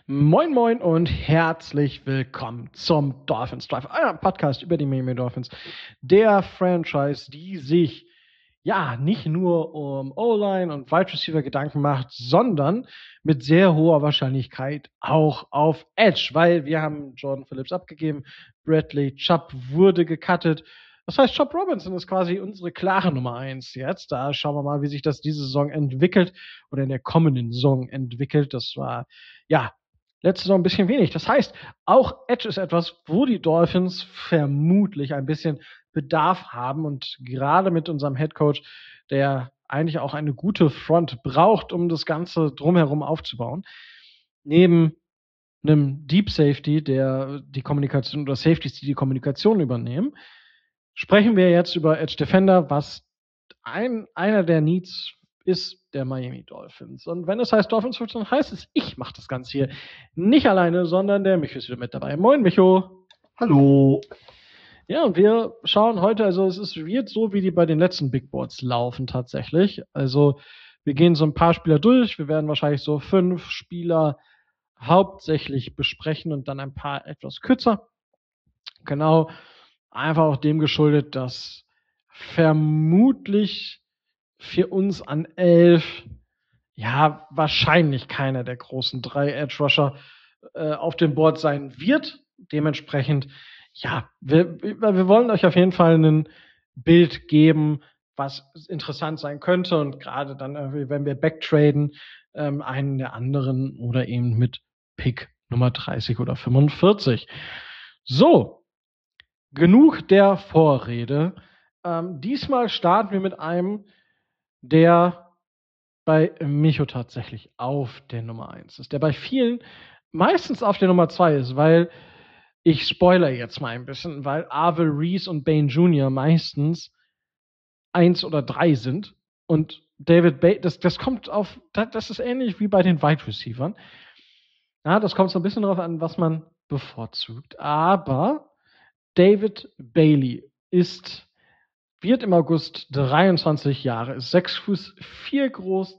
Moin Moin und herzlich willkommen zum Dolphins Drive, euer Podcast über die Miami Dolphins, der Franchise, die sich ja nicht nur um O-Line und Wide Receiver Gedanken macht, sondern mit sehr hoher Wahrscheinlichkeit auch auf Edge, weil wir haben Jordan Phillips abgegeben, Bradley Chubb wurde gecuttet. Das heißt, Chubb Robinson ist quasi unsere klare Nummer 1 jetzt. Da schauen wir mal, wie sich das diese Saison entwickelt oder in der kommenden Saison entwickelt. Das war ja letzte Saison ein bisschen wenig. Das heißt, auch Edge ist etwas, wo die Dolphins vermutlich ein bisschen Bedarf haben und gerade mit unserem Headcoach, der eigentlich auch eine gute Front braucht, um das Ganze drumherum aufzubauen. Neben einem Deep Safety, der die Kommunikation oder Safeties, die die Kommunikation übernehmen, sprechen wir jetzt über Edge Defender, was einer der Needs ist der Miami Dolphins. Und wenn es heißt Dolphins, dann heißt es, ich mache das Ganze hier nicht alleine, sondern der Micho ist wieder mit dabei. Moin, Micho. Hallo. Ja, und wir schauen heute, also wird so, wie die bei den letzten Big Boards laufen tatsächlich. Also wir gehen so ein paar Spieler durch. Wir werden wahrscheinlich so 5 Spieler hauptsächlich besprechen und dann ein paar etwas kürzer. Genau, einfach auch dem geschuldet, dass vermutlich für uns an 11 ja wahrscheinlich keiner der großen 3 Edge Rusher auf dem Board sein wird. Dementsprechend, ja, wir wollen euch auf jeden Fall ein Bild geben, was interessant sein könnte und gerade dann, wenn wir backtraden, einen der anderen oder eben mit Pick Nummer 30 oder 45. So, genug der Vorrede. Diesmal starten wir mit einem, der bei Micho tatsächlich auf der Nummer 1 ist, der bei vielen meistens auf der Nummer 2 ist, weil ich spoilere jetzt mal ein bisschen, weil Arvel Reese und Bane Jr. meistens 1 oder 3 sind und David Bate, das kommt auf, das ist ähnlich wie bei den Wide Receivern. Ja, das kommt so ein bisschen darauf an, was man bevorzugt. Aber David Bailey wird im August 23 Jahre, ist 6 Fuß 4 groß,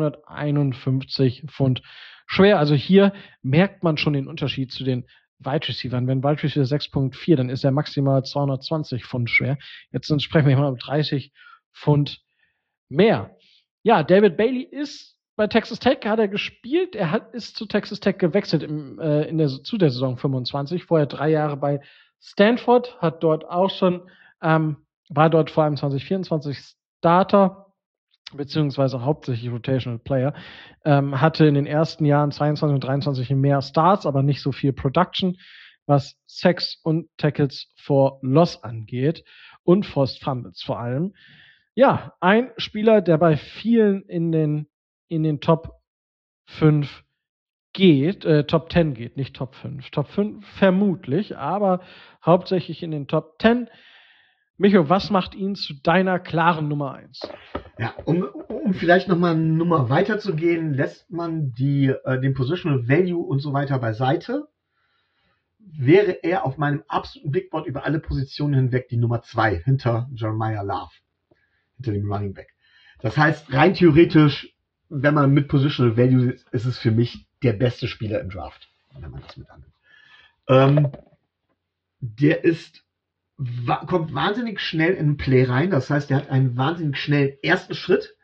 251 Pfund schwer. Also hier merkt man schon den Unterschied zu den Wide Receivern. Wenn Wide Receiver 6,4, dann ist er maximal 220 Pfund schwer. Jetzt sprechen wir mal um 30 Pfund mehr. Ja, David Bailey ist bei Texas Tech, hat er gespielt. Ist zu Texas Tech gewechselt zu der Saison 25. Vorher 3 Jahre bei Stanford, hat dort auch schon war dort vor allem 2024 Starter, beziehungsweise hauptsächlich Rotational Player. Hatte in den ersten Jahren 22 und 23 mehr Starts, aber nicht so viel Production, was Sacks und Tackles for Loss angeht und Forced Fumbles vor allem. Ja, ein Spieler, der bei vielen in den Top 5 geht, Top 10 geht, nicht Top 5. Top 5 vermutlich, aber hauptsächlich in den Top 10. Micho, was macht ihn zu deiner klaren Nummer 1? Ja, um vielleicht nochmal eine Nummer weiter zu gehen, lässt man den Positional Value und so weiter beiseite, wäre er auf meinem absoluten Big Board über alle Positionen hinweg die Nummer 2 hinter Jeremiah Love, hinter dem Running Back. Das heißt, rein theoretisch, wenn man mit Positional Value ist es für mich der beste Spieler im Draft, wenn man das mit annimmt. Der kommt wahnsinnig schnell in den Play rein. Das heißt, er hat einen wahnsinnig schnellen ersten Schritt,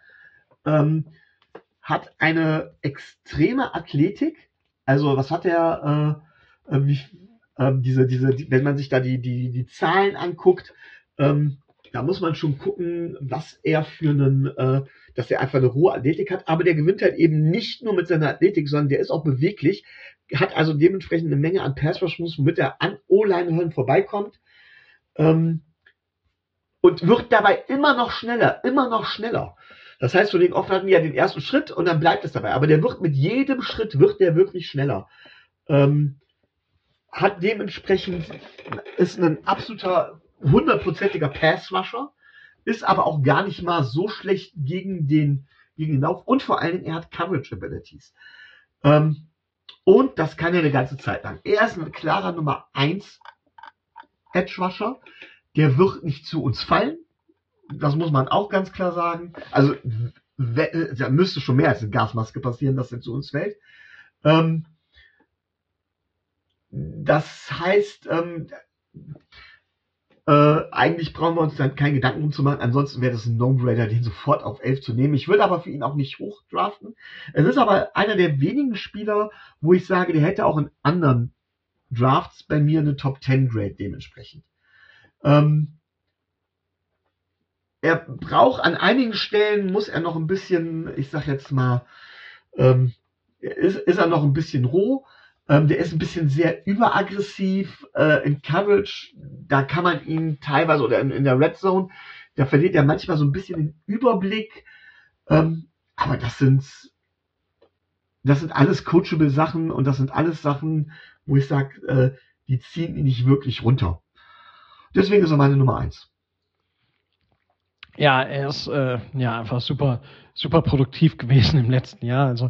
hat eine extreme Athletik. Also was hat er? Wenn man sich da die Zahlen anguckt, da muss man schon gucken, was er dass er einfach eine hohe Athletik hat. Aber der gewinnt halt eben nicht nur mit seiner Athletik, sondern der ist auch beweglich, hat also dementsprechend eine Menge an Pass-Rush-Moves, womit er an O-Line vorbeikommt. Und wird dabei immer noch schneller. Das heißt, oft hatten wir ja den ersten Schritt und dann bleibt es dabei. Aber der wird mit jedem Schritt wirklich schneller. Hat dementsprechend, ist ein absoluter 100%iger Pass-Rusher, ist aber auch gar nicht mal so schlecht gegen den Lauf und vor allen Dingen, er hat Coverage-Abilities. Und das kann er eine ganze Zeit lang. Er ist ein klarer Nummer 1 Edge-Rusher. Der wird nicht zu uns fallen. Das muss man auch ganz klar sagen. Also, da müsste schon mehr als eine Gasmaske passieren, dass er zu uns fällt. Das heißt, eigentlich brauchen wir uns dann keinen Gedanken drum zu machen. Ansonsten wäre das ein No-Brainer, den sofort auf 11 zu nehmen. Ich würde aber für ihn auch nicht hochdraften. Es ist aber einer der wenigen Spieler, wo ich sage, der hätte auch in anderen Drafts bei mir eine Top 10 Grade dementsprechend. Er braucht an einigen Stellen, muss er noch ein bisschen, ich sag jetzt mal, ist er noch ein bisschen roh. Der ist ein bisschen sehr überaggressiv in Coverage. Da kann man ihn teilweise, oder in der Red Zone, da verliert er manchmal so ein bisschen den Überblick. Aber das sind alles coachable Sachen und das sind alles Sachen, wo ich sage, die ziehen ihn nicht wirklich runter. Deswegen ist er meine Nummer 1. Ja, er ist einfach super, super produktiv gewesen im letzten Jahr. Also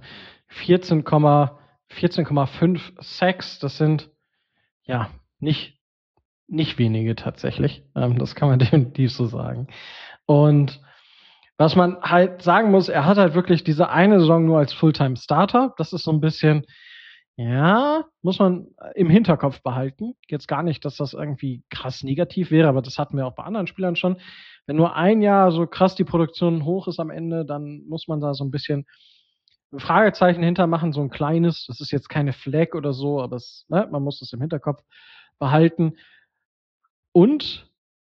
14,5 Sacks, das sind ja nicht wenige tatsächlich. Das kann man definitiv so sagen. Und was man halt sagen muss, er hat halt wirklich diese eine Saison nur als Fulltime-Starter. Das ist so ein bisschen, ja, muss man im Hinterkopf behalten. Jetzt gar nicht, dass das irgendwie krass negativ wäre, aber das hatten wir auch bei anderen Spielern schon. Wenn nur ein Jahr so krass die Produktion hoch ist am Ende, dann muss man da so ein bisschen ein Fragezeichen hintermachen, so ein kleines. Das ist jetzt keine Flag oder so, aber man muss das im Hinterkopf behalten. Und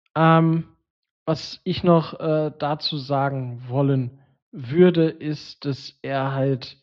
was ich noch dazu sagen wollen würde, ist, dass er halt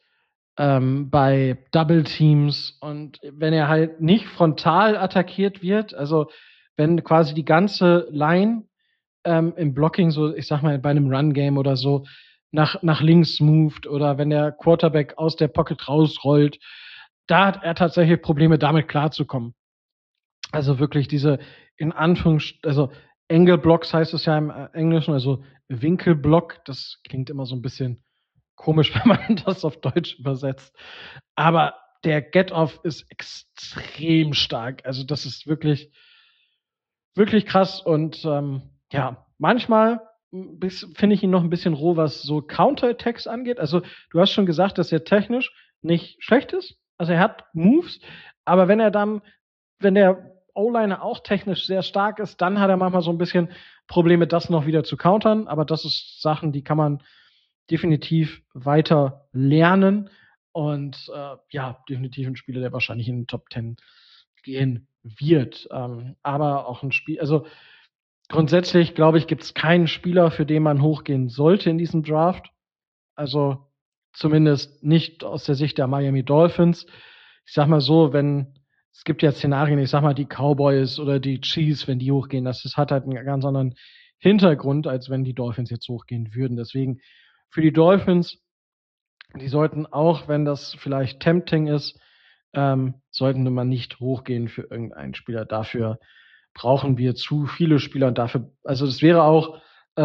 bei Double Teams und wenn er halt nicht frontal attackiert wird, also wenn quasi die ganze Line im Blocking, so ich sag mal bei einem Run-Game oder so, nach links moved oder wenn der Quarterback aus der Pocket rausrollt, da hat er tatsächlich Probleme, damit klarzukommen. Also wirklich diese in also Angle Blocks heißt es ja im Englischen, also Winkelblock, das klingt immer so ein bisschen komisch, wenn man das auf Deutsch übersetzt. Aber der Get-Off ist extrem stark. Also das ist wirklich, wirklich krass. Und manchmal finde ich ihn noch ein bisschen roh, was so Counter-Attacks angeht. Also du hast schon gesagt, dass er technisch nicht schlecht ist. Also er hat Moves, aber wenn der O-Liner auch technisch sehr stark ist, dann hat er manchmal so ein bisschen Probleme, das noch wieder zu countern. Aber das ist Sachen, die kann man definitiv weiter lernen. Und definitiv ein Spieler, der wahrscheinlich in den Top 10 gehen wird. Aber auch ein Spiel, also grundsätzlich, glaube ich, gibt es keinen Spieler, für den man hochgehen sollte in diesem Draft. Also zumindest nicht aus der Sicht der Miami Dolphins. Ich sag mal so, es gibt ja Szenarien, ich sag mal, die Cowboys oder die Chiefs, wenn die hochgehen, das hat halt einen ganz anderen Hintergrund, als wenn die Dolphins jetzt hochgehen würden. Deswegen für die Dolphins, die sollten auch, wenn das vielleicht tempting ist, sollten wir mal nicht hochgehen für irgendeinen Spieler. Dafür brauchen wir zu viele Spieler und dafür, also das wäre auch,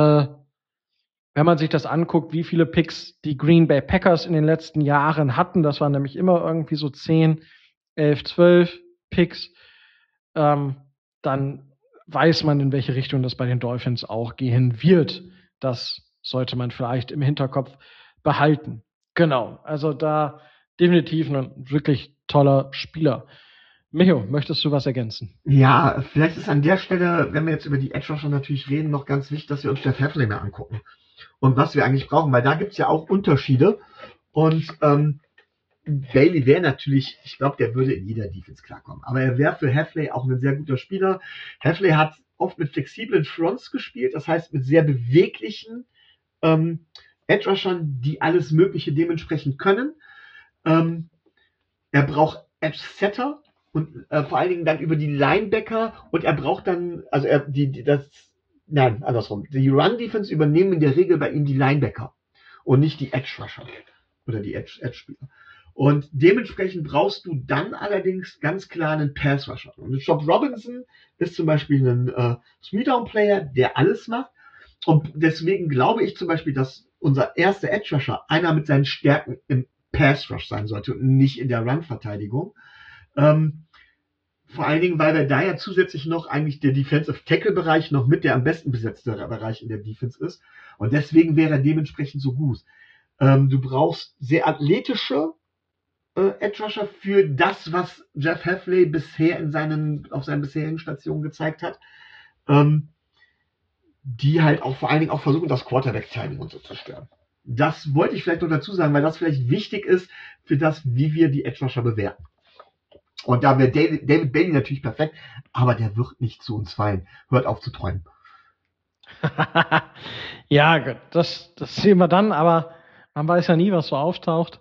wenn man sich das anguckt, wie viele Picks die Green Bay Packers in den letzten Jahren hatten, das waren nämlich immer irgendwie so 10, 11, 12 Picks, dann weiß man, in welche Richtung das bei den Dolphins auch gehen wird. Das sollte man vielleicht im Hinterkopf behalten. Genau, also da definitiv ein wirklich toller Spieler. Micho, möchtest du was ergänzen? Ja, vielleicht ist an der Stelle, wenn wir jetzt über die Edge Rusher natürlich reden, noch ganz wichtig, dass wir uns Jeff Hafley mal angucken. Und was wir eigentlich brauchen, weil da gibt es ja auch Unterschiede. Und Bailey wäre natürlich, ich glaube, der würde in jeder Defense klarkommen. Aber er wäre für Hafley auch ein sehr guter Spieler. Hafley hat oft mit flexiblen Fronts gespielt, das heißt mit sehr beweglichen Edge Rushern, die alles Mögliche dementsprechend können. Er braucht Edge Setter und vor allen Dingen dann über die Linebacker und er braucht dann, also andersrum. Die Run-Defense übernehmen in der Regel bei ihm die Linebacker und nicht die Edge-Rusher oder die Edge-Spieler. Und dementsprechend brauchst du dann allerdings ganz klar einen Pass-Rusher. Und Job Robinson ist zum Beispiel ein Three-Down-Player, der alles macht. Und deswegen glaube ich zum Beispiel, dass unser erster Edge-Rusher einer mit seinen Stärken im Pass-Rush sein sollte und nicht in der Run-Verteidigung. Vor allen Dingen, weil wir da ja zusätzlich noch eigentlich der Defensive Tackle-Bereich noch mit der am besten besetzte Bereich in der Defense ist. Und deswegen wäre er dementsprechend so gut. Du brauchst sehr athletische Edge Rusher für das, was Jeff Hafley bisher auf seinen bisherigen Stationen gezeigt hat. Die halt auch vor allen Dingen auch versuchen, das Quarterback-Timing und so zu stören. Das wollte ich vielleicht noch dazu sagen, weil das vielleicht wichtig ist für das, wie wir die Edge Rusher bewerten. Und da wäre David Bailey natürlich perfekt, aber der wird nicht zu uns fallen. Hört auf zu träumen. Ja, gut, das sehen wir dann, aber man weiß ja nie, was so auftaucht.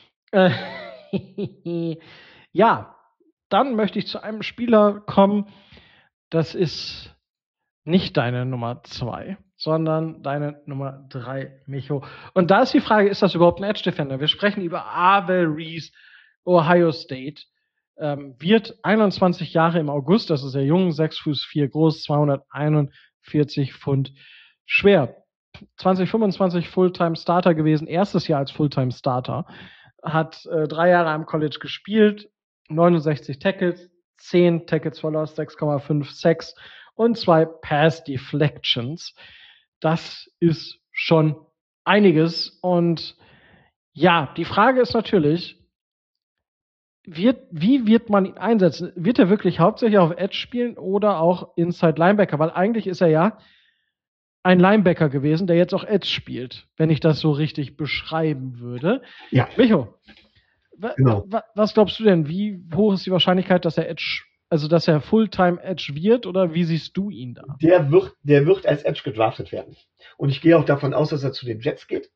Ja, dann möchte ich zu einem Spieler kommen, das ist nicht deine Nummer 2, sondern deine Nummer 3, Micho. Und da ist die Frage, ist das überhaupt ein Edge Defender? Wir sprechen über Arvell Reese, Ohio State. Wird 21 Jahre im August, das ist sehr jung, 6 Fuß 4 groß, 241 Pfund schwer. 2025 Fulltime Starter gewesen, erstes Jahr als Fulltime Starter. Hat 3 Jahre am College gespielt, 69 Tackles, 10 Tackles for Loss, 6,5 Sacks und 2 Pass Deflections. Das ist schon einiges. Und ja, die Frage ist natürlich, wie wird man ihn einsetzen? Wird er wirklich hauptsächlich auf Edge spielen oder auch Inside Linebacker? Weil eigentlich ist er ja ein Linebacker gewesen, der jetzt auch Edge spielt, wenn ich das so richtig beschreiben würde. Ja. Micho, Genau. Was glaubst du denn? Wie hoch ist die Wahrscheinlichkeit, dass er Edge, also dass er Fulltime Edge wird, oder wie siehst du ihn da? Der wird als Edge gedraftet werden. Und ich gehe auch davon aus, dass er zu den Jets geht.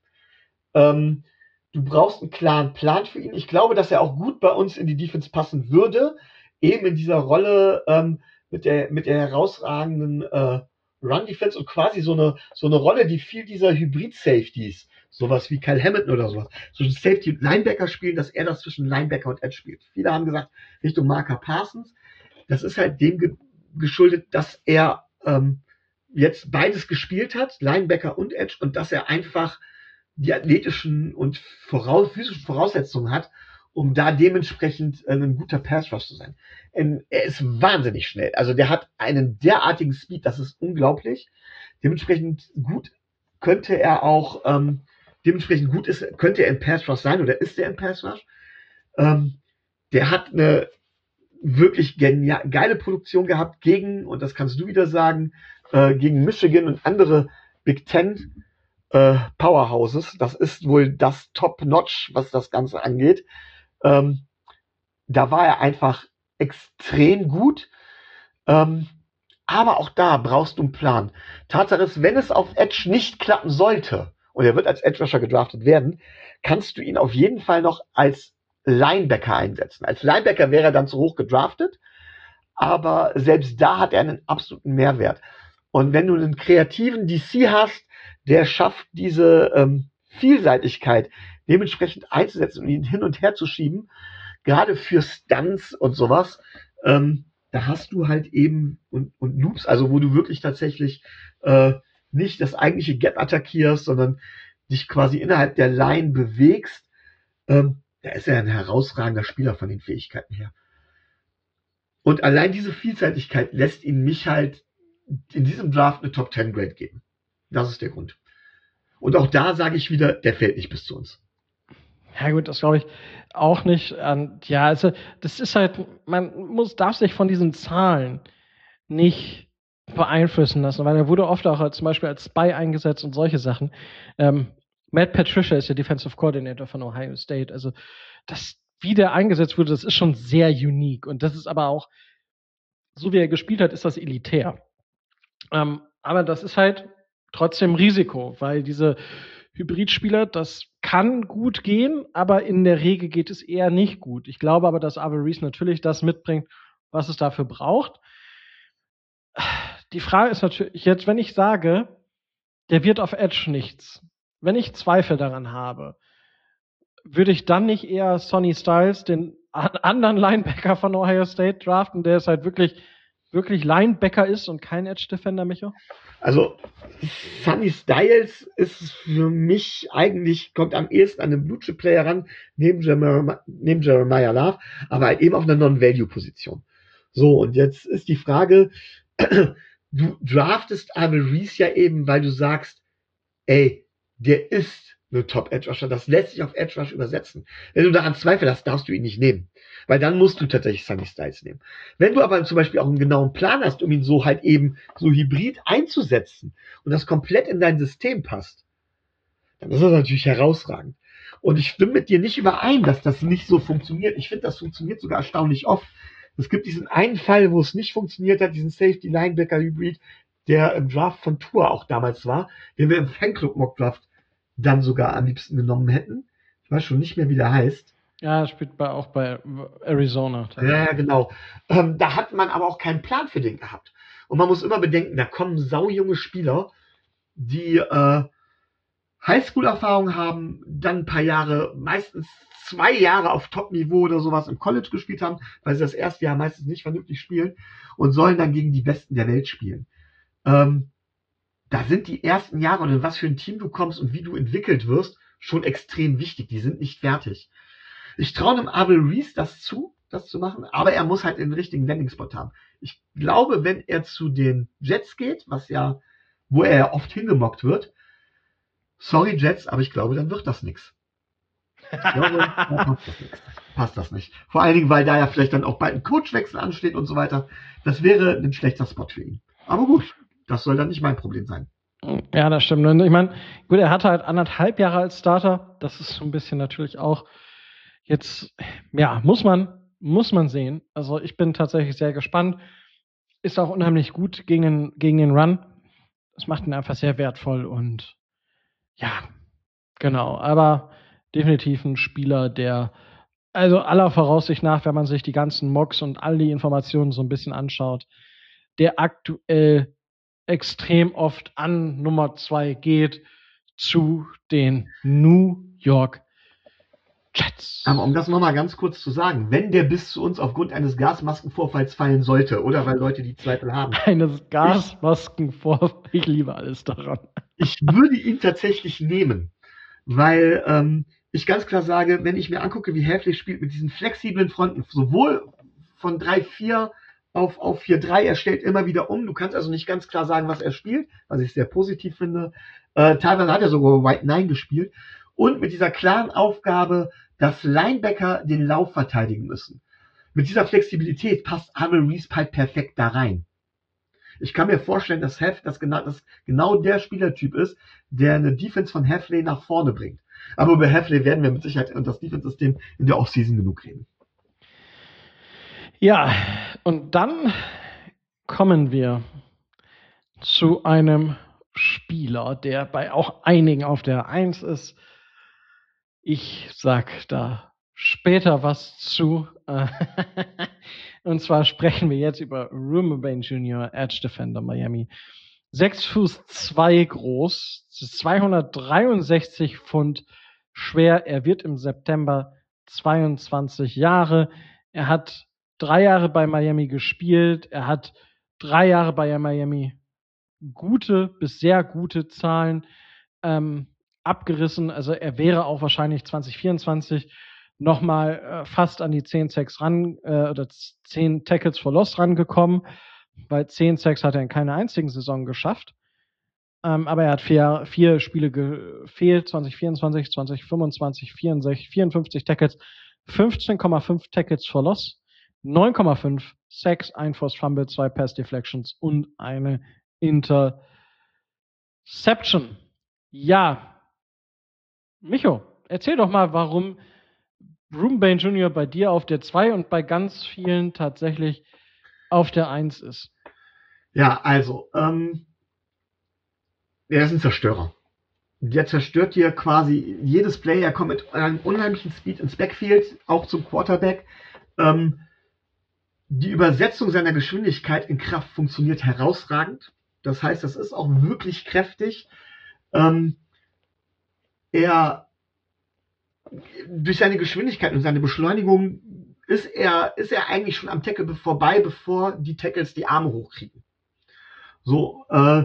Du brauchst einen klaren Plan für ihn. Ich glaube, dass er auch gut bei uns in die Defense passen würde, eben in dieser Rolle mit der herausragenden Run-Defense und quasi so eine Rolle, die viel dieser Hybrid-Safeties, sowas wie Kyle Hamilton oder sowas, so ein Safety-Linebacker spielen, dass er das zwischen Linebacker und Edge spielt. Viele haben gesagt, Richtung Marker Parsons. Das ist halt dem geschuldet, dass er jetzt beides gespielt hat, Linebacker und Edge, und dass er einfach die athletischen und physischen Voraussetzungen hat, um da dementsprechend ein guter Pass-Rush zu sein. Er ist wahnsinnig schnell. Also der hat einen derartigen Speed, das ist unglaublich. Dementsprechend gut könnte er auch, könnte er im Pass-Rush sein oder ist er im Pass-Rush. Der hat eine wirklich geile Produktion gehabt gegen, und das kannst du wieder sagen, gegen Michigan und andere Big Ten Powerhouses. Das ist wohl das Top-Notch, was das Ganze angeht. Da war er einfach extrem gut. Aber auch da brauchst du einen Plan. Tatsache ist, wenn es auf Edge nicht klappen sollte, und er wird als Edge Rusher gedraftet werden, kannst du ihn auf jeden Fall noch als Linebacker einsetzen. Als Linebacker wäre er dann zu hoch gedraftet, aber selbst da hat er einen absoluten Mehrwert. Und wenn du einen kreativen DC hast, der schafft, diese Vielseitigkeit dementsprechend einzusetzen und ihn hin und her zu schieben, gerade für Stunts und sowas, da hast du halt eben und Loops, also wo du wirklich tatsächlich nicht das eigentliche Gap attackierst, sondern dich quasi innerhalb der Line bewegst, da ist er ein herausragender Spieler von den Fähigkeiten her. Und allein diese Vielseitigkeit lässt ihn mich halt in diesem Draft eine Top 10 Grade geben. Das ist der Grund. Und auch da sage ich wieder, der fällt nicht bis zu uns. Ja gut, das glaube ich auch nicht. Ja, also das ist halt, darf sich von diesen Zahlen nicht beeinflussen lassen, weil er wurde oft auch zum Beispiel als Spy eingesetzt und solche Sachen. Matt Patricia ist der Defensive Coordinator von Ohio State. Also wie der eingesetzt wurde, das ist schon sehr unique. Und das ist aber auch, so wie er gespielt hat, ist das elitär. Aber das ist halt trotzdem Risiko, weil diese Hybridspieler, das kann gut gehen, aber in der Regel geht es eher nicht gut. Ich glaube aber, dass Arvell Reese natürlich das mitbringt, was es dafür braucht. Die Frage ist natürlich jetzt, wenn ich sage, der wird auf Edge nichts, wenn ich Zweifel daran habe, würde ich dann nicht eher Sonny Styles, den anderen Linebacker von Ohio State, draften, der ist halt wirklich Linebacker ist und kein Edge-Defender, Micho? Also Sonny Styles ist für mich eigentlich, kommt am ehesten an einen Blue-Chip-Player ran, neben Jeremiah Love, aber halt eben auf einer Non-Value-Position. So, und jetzt ist die Frage, du draftest Arvell Reese ja eben, weil du sagst, ey, der ist eine Top-Edge-Rusher. Das lässt sich auf Edge-Rush übersetzen. Wenn du daran Zweifel hast, darfst du ihn nicht nehmen. Weil dann musst du tatsächlich Sunny Styles nehmen. Wenn du aber zum Beispiel auch einen genauen Plan hast, um ihn so halt eben so hybrid einzusetzen und das komplett in dein System passt, dann ist das natürlich herausragend. Und ich stimme mit dir nicht überein, dass das nicht so funktioniert. Ich finde, das funktioniert sogar erstaunlich oft. Es gibt diesen einen Fall, wo es nicht funktioniert hat, diesen Safety-Linebacker-Hybrid, der im Draft von Tour auch damals war, den wir im Fanclub-Mock-Draft dann sogar am liebsten genommen hätten. Ich weiß schon nicht mehr, wie der heißt. Ja, er spielt auch bei Arizona. Ja, genau. Da hat man aber auch keinen Plan für den gehabt. Und man muss immer bedenken, da kommen saujunge Spieler, die Highschool-Erfahrung haben, dann ein paar Jahre, meistens 2 Jahre auf Top-Niveau oder sowas im College gespielt haben, weil sie das erste Jahr meistens nicht vernünftig spielen und sollen dann gegen die Besten der Welt spielen. Da sind die ersten Jahre und in was für ein Team du kommst und wie du entwickelt wirst, schon extrem wichtig. Die sind nicht fertig. Ich traue dem Abel Reese das zu machen, aber er muss halt den richtigen Landing-Spot haben. Ich glaube, wenn er zu den Jets geht, wo er ja oft hingemockt wird, sorry Jets, aber ich glaube, dann wird das nichts. Passt das nicht. Vor allen Dingen, weil da ja vielleicht dann auch bald ein Coachwechsel ansteht und so weiter. Das wäre ein schlechter Spot für ihn. Aber gut, das soll dann nicht mein Problem sein. Ja, das stimmt. Und ich meine, gut, er hatte halt 1,5 Jahre als Starter. Das ist so ein bisschen natürlich auch jetzt, ja, muss man sehen. Also ich bin tatsächlich sehr gespannt. Ist auch unheimlich gut gegen den Run. Das macht ihn einfach sehr wertvoll und ja, genau. Aber definitiv ein Spieler, der, also aller Voraussicht nach, wenn man sich die ganzen Mocks und all die Informationen so ein bisschen anschaut, der aktuell extrem oft an Nummer 2 geht zu den New York Jets. Aber um das nochmal ganz kurz zu sagen, wenn der bis zu uns aufgrund eines Gasmaskenvorfalls fallen sollte oder weil Leute die Zweifel haben. Eines Gasmaskenvorfalls, ich liebe alles daran. Ich würde ihn tatsächlich nehmen, weil ich ganz klar sage, wenn ich mir angucke, wie Häflich spielt mit diesen flexiblen Fronten, sowohl von 3-4 auf 4-3, er stellt immer wieder um. Du kannst also nicht ganz klar sagen, was er spielt, was ich sehr positiv finde. Teilweise hat er sogar White 9 gespielt. Und mit dieser klaren Aufgabe, dass Linebacker den Lauf verteidigen müssen. Mit dieser Flexibilität passt Abel Reese halt perfekt da rein. Ich kann mir vorstellen, dass das genau der Spielertyp ist, der eine Defense von Hafley nach vorne bringt. Aber über Hafley werden wir mit Sicherheit und das Defense-System in der Offseason genug reden. Ja, und dann kommen wir zu einem Spieler, der bei auch einigen auf der 1 ist. Ich sag da später was zu. Und zwar sprechen wir jetzt über Ruben Jr., Edge Defender Miami. 6'2" groß, 263 Pfund schwer. Er wird im September 22 Jahre. Er hat 3 Jahre bei Miami gespielt. Er hat 3 Jahre bei Miami gute bis sehr gute Zahlen abgerissen. Also er wäre auch wahrscheinlich 2024 nochmal fast an die 10 Sacks oder 10 Tackles for Loss rangekommen, weil 10 Sacks hat er in keiner einzigen Saison geschafft. Aber er hat 4 Spiele gefehlt, 2024, 2025, 54 Tackles, 15,5 Tackles for Loss, 9,5 Sacks, 1 Forced Fumble, 2 Pass Deflections und eine Interception. Ja, Micho, erzähl doch mal, warum Ruben Jr. bei dir auf der 2 und bei ganz vielen tatsächlich auf der 1 ist. Ja, also, er ist ein Zerstörer. Der zerstört dir quasi jedes Play. Er kommt mit einem unheimlichen Speed ins Backfield, auch zum Quarterback. Die Übersetzung seiner Geschwindigkeit in Kraft funktioniert herausragend. Das heißt, das ist auch wirklich kräftig. Er durch seine Geschwindigkeit und seine Beschleunigung ist er eigentlich schon am Tackle vorbei, bevor die Tackles die Arme hochkriegen. So,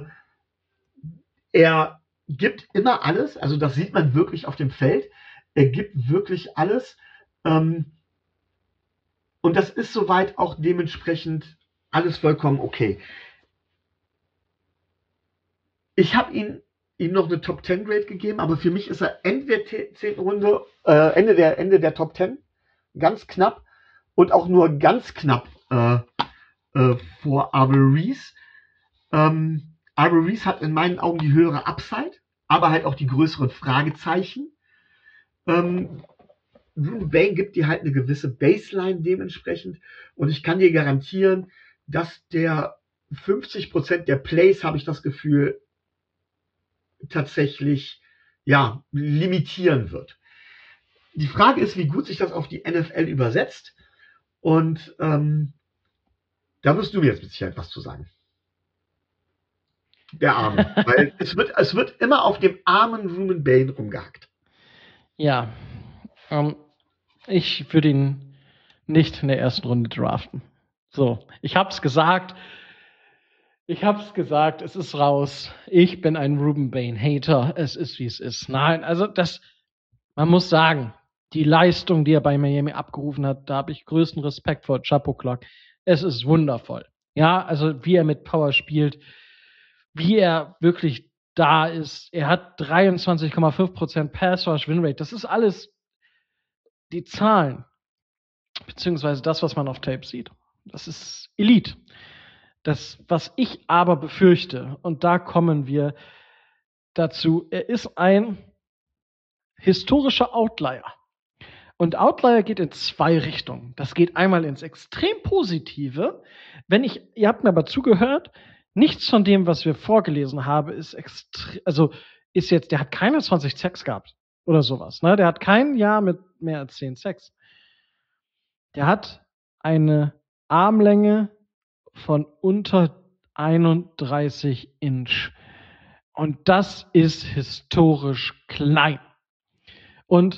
er gibt immer alles, also das sieht man wirklich auf dem Feld. Er gibt wirklich alles. Und das ist soweit auch dementsprechend alles vollkommen okay. Ich habe ihn ihm noch eine Top 10 Grade gegeben, aber für mich ist er Ende der 10. Runde, Ende der Top 10, ganz knapp und auch nur ganz knapp vor Arbor Reese. Arbor Reese hat in meinen Augen die höhere Upside, aber halt auch die größeren Fragezeichen. Ruben Bane gibt dir halt eine gewisse Baseline dementsprechend und ich kann dir garantieren, dass der 50% der Plays, habe ich das Gefühl, tatsächlich limitieren wird. Die Frage ist, wie gut sich das auf die NFL übersetzt und da wirst du mir jetzt mit Sicherheit was zu sagen. Der Arme. Weil es wird immer auf dem armen Ruben Bane rumgehackt. Ja, ich würde ihn nicht in der ersten Runde draften. So, ich hab's gesagt, es ist raus. Ich bin ein Ruben Bane-Hater. Es ist, wie es ist. Nein, also man muss sagen, die Leistung, die er bei Miami abgerufen hat, da habe ich größten Respekt vor Chapeau Clock. Es ist wundervoll. Ja, also wie er mit Power spielt, wie er wirklich da ist. Er hat 23,5% Pass-Rush-Win-Rate. Das ist alles die Zahlen, beziehungsweise das, was man auf Tape sieht. Das ist Elite. Das, was ich aber befürchte, und da kommen wir dazu, er ist ein historischer Outlier. Und Outlier geht in zwei Richtungen. Das geht einmal ins extrem Positive. Ihr habt mir aber zugehört, nichts von dem, was wir vorgelesen haben, der hat keine 20 Sacks gehabt oder sowas. Ne? Der hat kein Jahr mit mehr als 10 Sacks. Der hat eine Armlänge von unter 31 Inch. Und das ist historisch klein. Und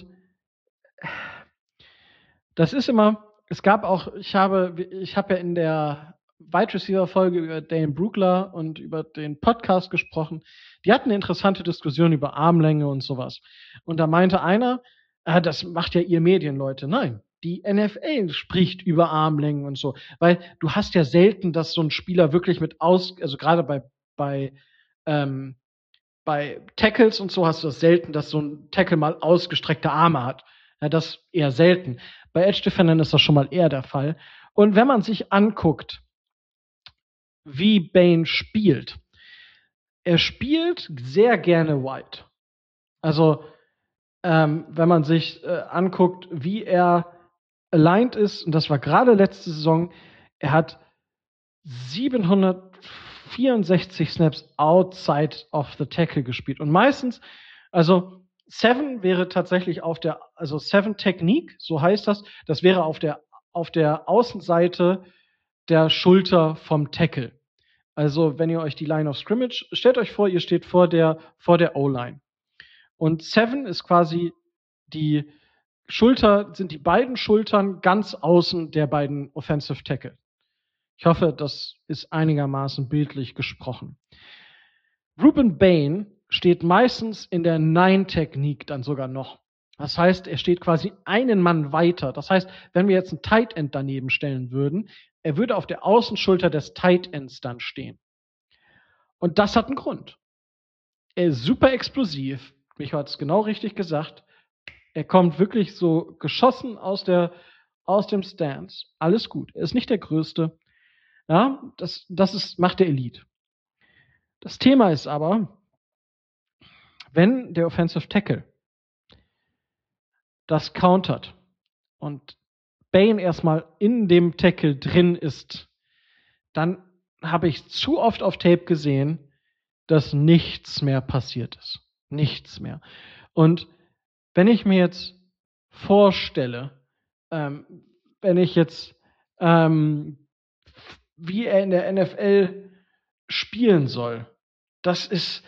das ist immer, ich habe ja in der Wide Receiver Folge über Dane Brugler und über den Podcast gesprochen. Die hatten eine interessante Diskussion über Armlänge und sowas. Und da meinte einer, das macht ja ihr Medienleute. Nein, die NFL spricht über Armlängen und so. Weil du hast ja selten, dass so ein Spieler wirklich also gerade bei Tackles und so hast du das selten, dass so ein Tackle mal ausgestreckte Arme hat. Ja, das eher selten. Bei Edge Defendern ist das schon mal eher der Fall. Und wenn man sich anguckt, wie Bane spielt, er spielt sehr gerne Wide. Also, wenn man sich anguckt, wie er aligned ist, und das war gerade letzte Saison, er hat 764 Snaps outside of the tackle gespielt. Und meistens, also 7 wäre tatsächlich also 7 Technique, so heißt das, das wäre auf der Außenseite der Schulter vom Tackle. Also, wenn ihr euch die Line of Scrimmage, stellt euch vor, ihr steht vor der O-Line. Und 7 ist quasi sind die beiden Schultern ganz außen der beiden Offensive Tackle. Ich hoffe, das ist einigermaßen bildlich gesprochen. Ruben Bane steht meistens in der 9-Technik dann sogar noch. Das heißt, er steht quasi einen Mann weiter. Das heißt, wenn wir jetzt einen Tight End daneben stellen würden, er würde auf der Außenschulter des Tight Ends dann stehen. Und das hat einen Grund. Er ist super explosiv. Micho hat es genau richtig gesagt. Er kommt wirklich so geschossen aus dem Stance. Alles gut. Er ist nicht der Größte. Ja, macht der Elite. Das Thema ist aber, wenn der Offensive Tackle das countert und Bane erstmal in dem Tackle drin ist, dann habe ich zu oft auf Tape gesehen, dass nichts mehr passiert ist. Nichts mehr. Und wenn ich mir jetzt vorstelle, wie er in der NFL spielen soll, das ist,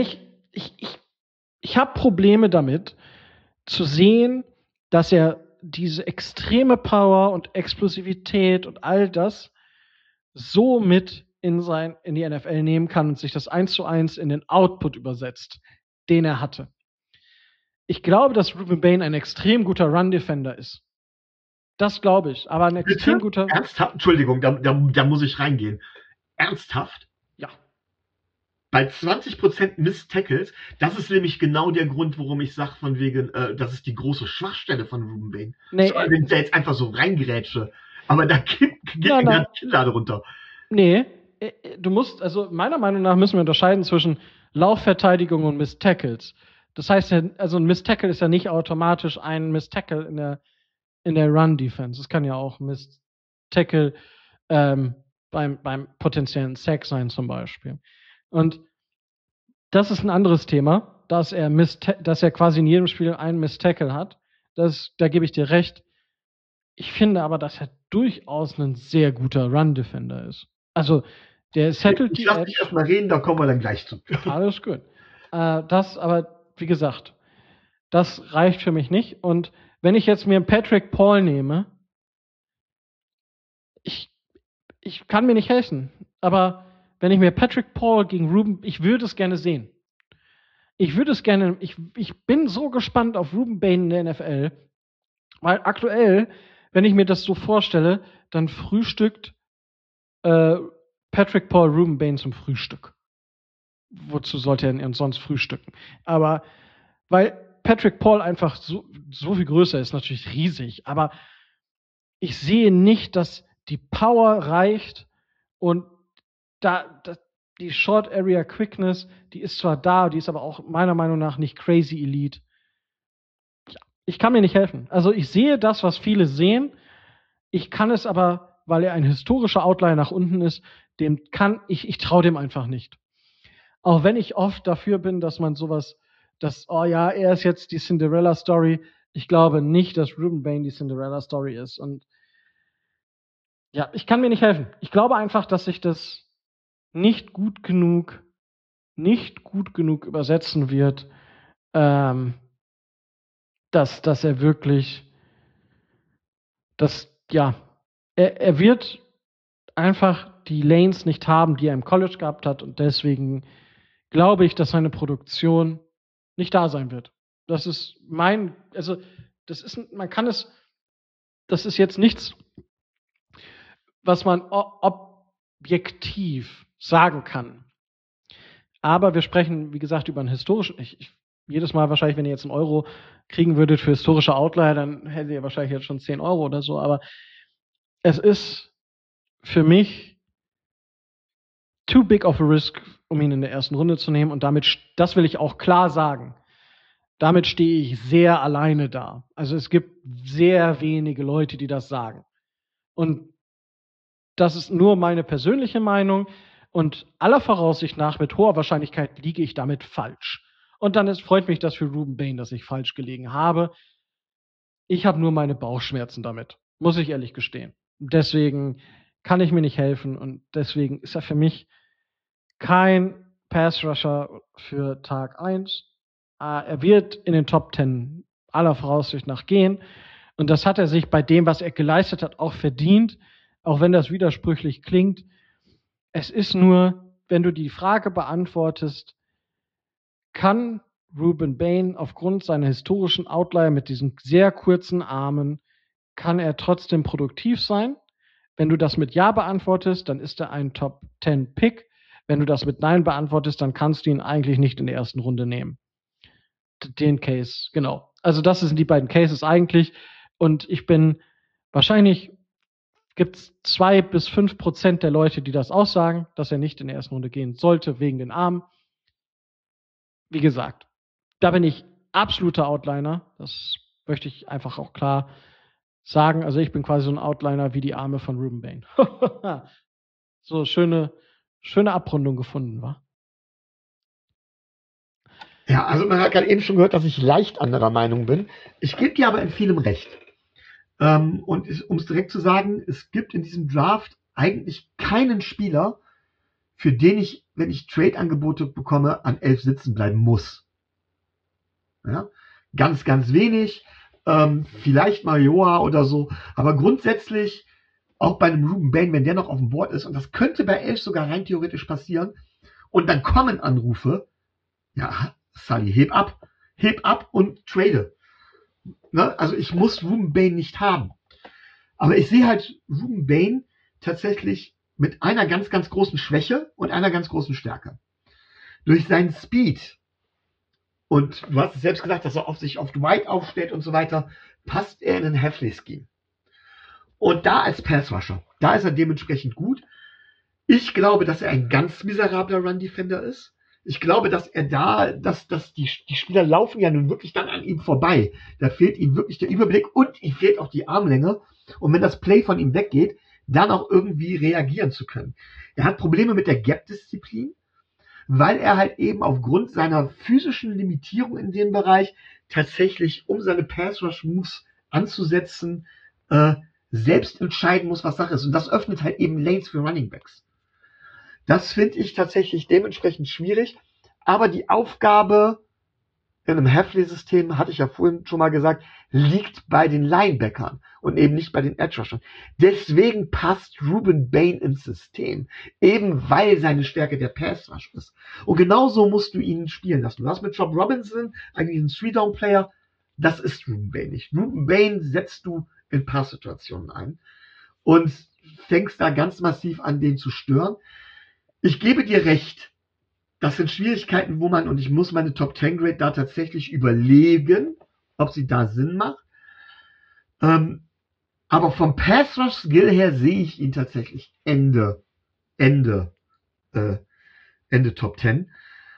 ich habe Probleme damit zu sehen, dass er diese extreme Power und Explosivität und all das so mit in die NFL nehmen kann und sich das 1:1 in den Output übersetzt, den er hatte. Ich glaube, dass Ruben Bane ein extrem guter Run-Defender ist. Das glaube ich, aber ein extrem guter... Ernsthaft? Entschuldigung, da muss ich reingehen. Ernsthaft? Ja. bei 20% Missed Tackles, das ist nämlich genau der Grund, warum ich sage, von wegen, das ist die große Schwachstelle von Ruben Bain. Nee, Wenn ich da jetzt einfach so reingerätsche. Aber da geht mir gerade Kinnlade runter. Nee, du musst, also meiner Meinung nach müssen wir unterscheiden zwischen Laufverteidigung und Missed Tackles. Das heißt, also ein Missed Tackle ist ja nicht automatisch ein Missed Tackle in der Run-Defense. Es kann ja auch Missed Tackle beim potenziellen Sack sein zum Beispiel. Und das ist ein anderes Thema, dass er quasi in jedem Spiel einen Missed Tackle hat. Da gebe ich dir recht. Ich finde aber, dass er durchaus ein sehr guter Run-Defender ist. Also, der settelt die Edge. Ich lass dich erstmal reden, da kommen wir dann gleich zu. Alles gut. Aber, wie gesagt, das reicht für mich nicht. Und wenn ich jetzt mir Patrick Paul nehme, ich kann mir nicht helfen. Aber wenn ich mir Patrick Paul gegen Ruben, ich würde es gerne sehen. Ich bin so gespannt auf Ruben Bain in der NFL, weil aktuell, wenn ich mir das so vorstelle, dann frühstückt Patrick Paul Ruben Bain zum Frühstück. Wozu sollte er denn sonst frühstücken? Aber weil Patrick Paul einfach so viel größer ist, natürlich riesig, aber ich sehe nicht, dass die Power reicht und die Short Area Quickness, die ist zwar da, die ist aber auch meiner Meinung nach nicht crazy elite. Ich kann mir nicht helfen. Also ich sehe das, was viele sehen. Ich kann es aber, weil er ein historischer Outlier nach unten ist, ich traue dem einfach nicht. Auch wenn ich oft dafür bin, dass man oh ja, er ist jetzt die Cinderella-Story. Ich glaube nicht, dass Ruben Bain die Cinderella-Story ist. Und ja, ich kann mir nicht helfen. Ich glaube einfach, dass sich das nicht gut genug übersetzen wird, dass er wirklich, er wird einfach die Lanes nicht haben, die er im College gehabt hat, und deswegen glaube ich, dass seine Produktion nicht da sein wird. Das ist jetzt nichts, was man objektiv sagen kann. Aber wir sprechen, wie gesagt, über einen historischen, jedes Mal wahrscheinlich, wenn ihr jetzt einen Euro kriegen würdet für historische Outlier, dann hättet ihr wahrscheinlich jetzt schon 10 Euro oder so, aber es ist für mich too big of a risk, um ihn in der ersten Runde zu nehmen, und das will ich auch klar sagen. Damit stehe ich sehr alleine da. Also es gibt sehr wenige Leute, die das sagen. Und das ist nur meine persönliche Meinung, und aller Voraussicht nach, mit hoher Wahrscheinlichkeit, liege ich damit falsch. Und dann freut mich das für Ruben Bain, dass ich falsch gelegen habe. Ich habe nur meine Bauchschmerzen damit, muss ich ehrlich gestehen. Deswegen kann ich mir nicht helfen, und deswegen ist er für mich kein Pass-Rusher für Tag 1. Er wird in den Top 10 aller Voraussicht nach gehen. Und das hat er sich bei dem, was er geleistet hat, auch verdient. Auch wenn das widersprüchlich klingt. Es ist nur, wenn du die Frage beantwortest, kann Ruben Bain aufgrund seiner historischen Outlier mit diesen sehr kurzen Armen, kann er trotzdem produktiv sein? Wenn du das mit Ja beantwortest, dann ist er ein Top 10 Pick. Wenn du das mit Nein beantwortest, dann kannst du ihn eigentlich nicht in der ersten Runde nehmen. Den Case, genau. Also das sind die beiden Cases eigentlich. Und wahrscheinlich gibt es 2-5% der Leute, die das aussagen, dass er nicht in der ersten Runde gehen sollte, wegen den Armen. Wie gesagt, da bin ich absoluter Outliner. Das möchte ich einfach auch klar sagen. Also ich bin quasi so ein Outliner wie die Arme von Ruben Bain. So, schöne Abrundung gefunden, wa? Ja, also man hat gerade eben schon gehört, dass ich leicht anderer Meinung bin. Ich gebe dir aber in vielem recht. Und um es direkt zu sagen, es gibt in diesem Draft eigentlich keinen Spieler, für den ich, wenn ich Trade-Angebote bekomme, an 11 sitzen bleiben muss. Ja? Ganz, ganz wenig. Vielleicht mal Joa oder so. Aber grundsätzlich, auch bei einem Ruben Bain, wenn der noch auf dem Board ist, und das könnte bei 11 sogar rein theoretisch passieren, und dann kommen Anrufe, ja, Sully, heb ab und trade. Ne? Also ich muss Ruben Bain nicht haben. Aber ich sehe halt Ruben Bain tatsächlich mit einer ganz, ganz großen Schwäche und einer ganz großen Stärke. durch seinen Speed, und du hast es selbst gesagt, dass er sich auf Dwight aufstellt und so weiter, passt er in ein Hafley-Scheme. Und da als Pass-Rusher, da ist er dementsprechend gut. Ich glaube, dass er ein ganz miserabler Run-Defender ist. Ich glaube, dass die Spieler laufen ja nun wirklich dann an ihm vorbei. Da fehlt ihm wirklich der Überblick und ihm fehlt auch die Armlänge. Und wenn das Play von ihm weggeht, dann auch irgendwie reagieren zu können. Er hat Probleme mit der Gap-Disziplin, weil er halt eben aufgrund seiner physischen Limitierung in dem Bereich tatsächlich, um seine Pass-Rush-Moves anzusetzen, selbst entscheiden muss, was Sache ist. Und das öffnet halt eben Lanes für Running Backs. Das finde ich tatsächlich dementsprechend schwierig. Aber die Aufgabe in einem Hafley-System, hatte ich ja vorhin schon mal gesagt, liegt bei den Linebackern und eben nicht bei den Edge-Rushern. Deswegen passt Ruben Bain ins System. Eben weil seine Stärke der Pass-Rush ist. Und genauso musst du ihn spielen lassen. Du hast mit Job Robinson eigentlich einen 3-Down-Player. Das ist Ruben Bain nicht. Ruben Bain setzt du in Pass-Situationen ein und fängst da ganz massiv an, den zu stören. Ich gebe dir recht. Das sind Schwierigkeiten, und ich muss meine Top 10 Grade da tatsächlich überlegen, ob sie da Sinn macht. Aber vom Pass Rush Skill her sehe ich ihn tatsächlich Ende Top 10.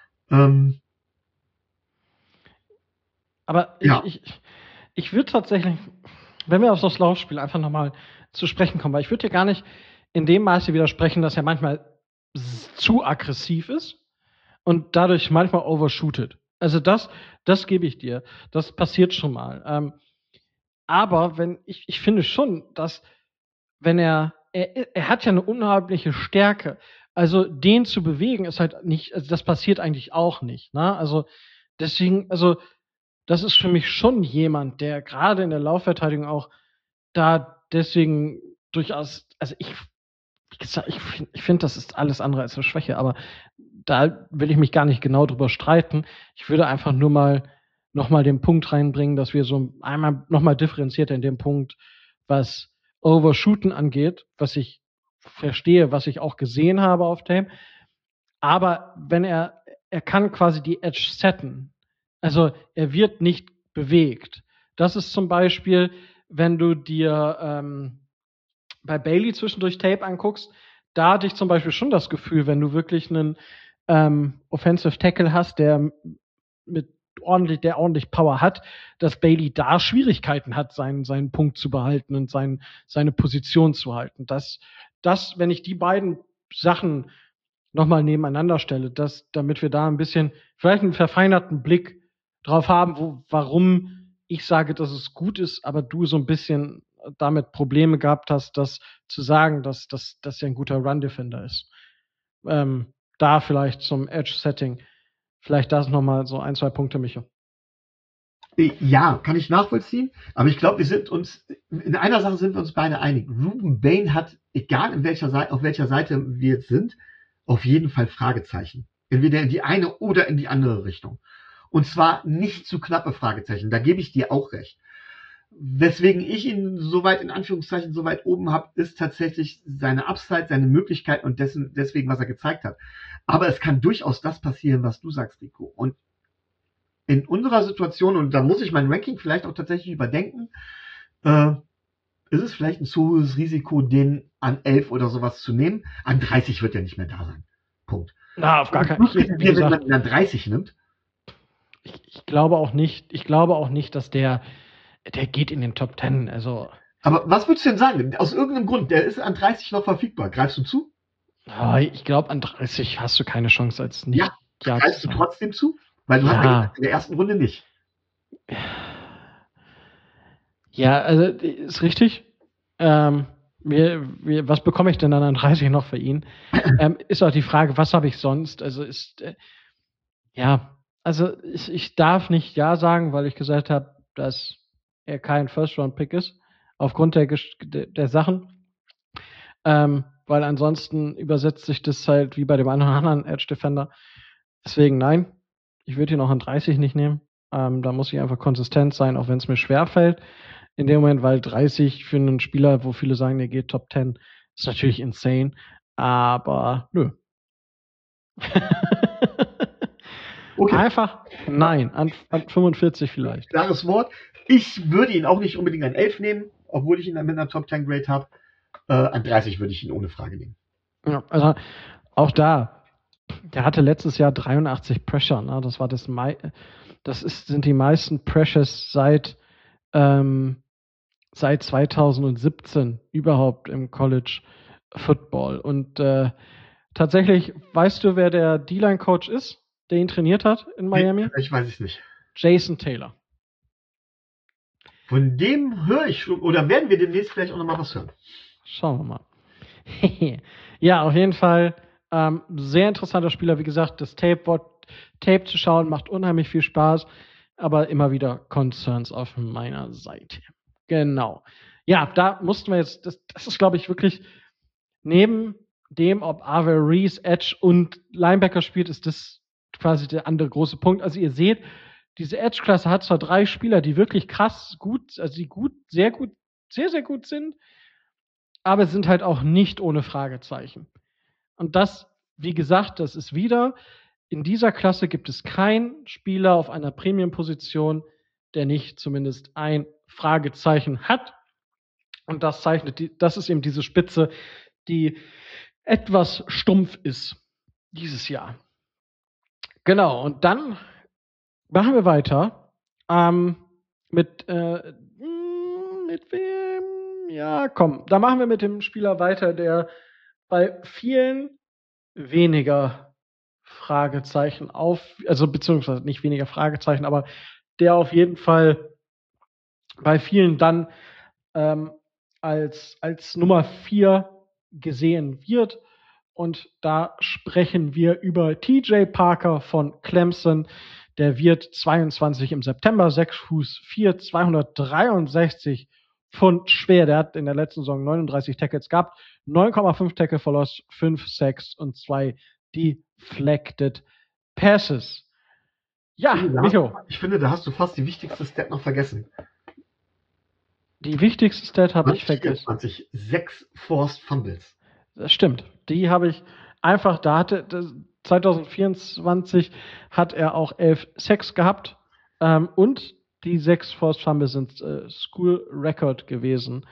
Aber ich würde tatsächlich, wenn wir auf das Laufspiel einfach nochmal zu sprechen kommen, weil ich würde dir gar nicht in dem Maße widersprechen, dass er manchmal zu aggressiv ist und dadurch manchmal overshootet. Also das gebe ich dir. Das passiert schon mal. Aber ich finde schon, dass wenn er hat ja eine unheimliche Stärke. Also den zu bewegen ist halt nicht, also das passiert eigentlich auch nicht. Ne? Also deswegen, also das ist für mich schon jemand, der gerade in der Laufverteidigung auch da deswegen durchaus, also ich finde, das ist alles andere als eine Schwäche, aber da will ich mich gar nicht genau drüber streiten. Ich würde einfach nur mal nochmal den Punkt reinbringen, dass wir so einmal nochmal differenzierter in dem Punkt, was Overshooten angeht, was ich verstehe, was ich auch gesehen habe auf Tape. Aber wenn er kann quasi die Edge setten. Also er wird nicht bewegt. Das ist zum Beispiel, wenn du dir bei Bailey zwischendurch Tape anguckst, da hatte ich zum Beispiel schon das Gefühl, wenn du wirklich einen Offensive Tackle hast, der ordentlich Power hat, dass Bailey da Schwierigkeiten hat, seinen Punkt zu behalten und seine Position zu halten. Das, wenn ich die beiden Sachen nochmal nebeneinander stelle, damit wir da ein bisschen, vielleicht einen verfeinerten Blick drauf haben, warum ich sage, dass es gut ist, aber du so ein bisschen damit Probleme gehabt hast, das zu sagen, dass er ein guter Run-Defender ist. Da vielleicht zum Edge-Setting. Vielleicht das nochmal so 1, 2 Punkte, Micho. Ja, kann ich nachvollziehen. Aber ich glaube, in einer Sache sind wir uns beide einig. Ruben Bain hat, egal auf welcher Seite wir jetzt sind, auf jeden Fall Fragezeichen. Entweder in die eine oder in die andere Richtung. Und zwar nicht zu knappe Fragezeichen. Da gebe ich dir auch recht. Weswegen ich ihn soweit, in Anführungszeichen, so weit oben habe, ist tatsächlich seine Upside, seine Möglichkeiten und deswegen, was er gezeigt hat. Aber es kann durchaus das passieren, was du sagst, Rico. Und in unserer Situation, und da muss ich mein Ranking vielleicht auch tatsächlich überdenken, ist es vielleicht ein zu hohes Risiko, den an 11 oder sowas zu nehmen. An 30 wird er nicht mehr da sein. Punkt. Na, auf gar keinen Fall. Wenn man ihn an 30 nimmt. Ich glaube auch nicht, dass der geht in den Top 10. Also. Aber was würdest du denn sagen? Aus irgendeinem Grund, der ist an 30 noch verfügbar. Greifst du zu? Ich glaube, an 30 hast du keine Chance als nicht. Ja, greifst du trotzdem zu? Weil du hast in der ersten Runde nicht. Ja, also ist richtig. Was bekomme ich denn dann an 30 noch für ihn? Ist auch die Frage, was habe ich sonst? Also also ich darf nicht Ja sagen, weil ich gesagt habe, dass er kein First-Round-Pick ist, aufgrund der Sachen. Weil ansonsten übersetzt sich das halt wie bei dem anderen Edge-Defender. Deswegen nein, ich würde ihn auch an 30 nicht nehmen. Da muss ich einfach konsistent sein, auch wenn es mir schwerfällt. In dem Moment, weil 30 für einen Spieler, wo viele sagen, der geht Top 10, ist natürlich insane. Aber nö. Okay. Einfach nein, an 45 vielleicht. Klares Wort. Ich würde ihn auch nicht unbedingt an 11 nehmen, obwohl ich ihn mit einer Top 10 Grade habe. An 30 würde ich ihn ohne Frage nehmen. Ja, also auch da, der hatte letztes Jahr 83 Pressure. Ne? Das war sind die meisten Pressures seit 2017 überhaupt im College Football. Und tatsächlich, weißt du, wer der D-Line-Coach ist, der ihn trainiert hat in Miami? Ich weiß es nicht. Jason Taylor. Von dem höre ich schon, oder werden wir demnächst vielleicht auch nochmal was hören? Schauen wir mal. Ja, auf jeden Fall sehr interessanter Spieler. Wie gesagt, das Tape zu schauen macht unheimlich viel Spaß, aber immer wieder Concerns auf meiner Seite. Genau. Ja, da mussten wir jetzt, das ist, glaube ich, wirklich neben dem, ob Ave Reese, Edge und Linebacker spielt, ist das quasi der andere große Punkt. Also ihr seht, diese Edge-Klasse hat zwar 3 Spieler, die wirklich krass gut, also die sehr, sehr gut sind, aber sind halt auch nicht ohne Fragezeichen. Und das, wie gesagt, das ist wieder, in dieser Klasse gibt es keinen Spieler auf einer Premium-Position, der nicht zumindest ein Fragezeichen hat. Und das ist eben diese Spitze, die etwas stumpf ist dieses Jahr. Genau, und dann machen wir weiter mit wem? Ja, komm, da machen wir mit dem Spieler weiter, der bei vielen weniger Fragezeichen also beziehungsweise nicht weniger Fragezeichen, aber der auf jeden Fall bei vielen dann als Nummer 4 gesehen wird. Und da sprechen wir über TJ Parker von Clemson. Der wird 22 im September, 6 Fuß 4, 263 Pfund schwer. Der hat in der letzten Saison 39 Tackles gehabt, 9,5 Tackle for Loss, 5 Sacks und 2 Deflected Passes. Ja, Micho. Ich finde, da hast du fast die wichtigste Stat noch vergessen. Die wichtigste Stat habe ich vergessen. 6 Forced Fumbles. Das stimmt. Die habe ich einfach, 2024 hat er auch 11 Sacks gehabt. Und die 6 Forced Fumbles sind School Record gewesen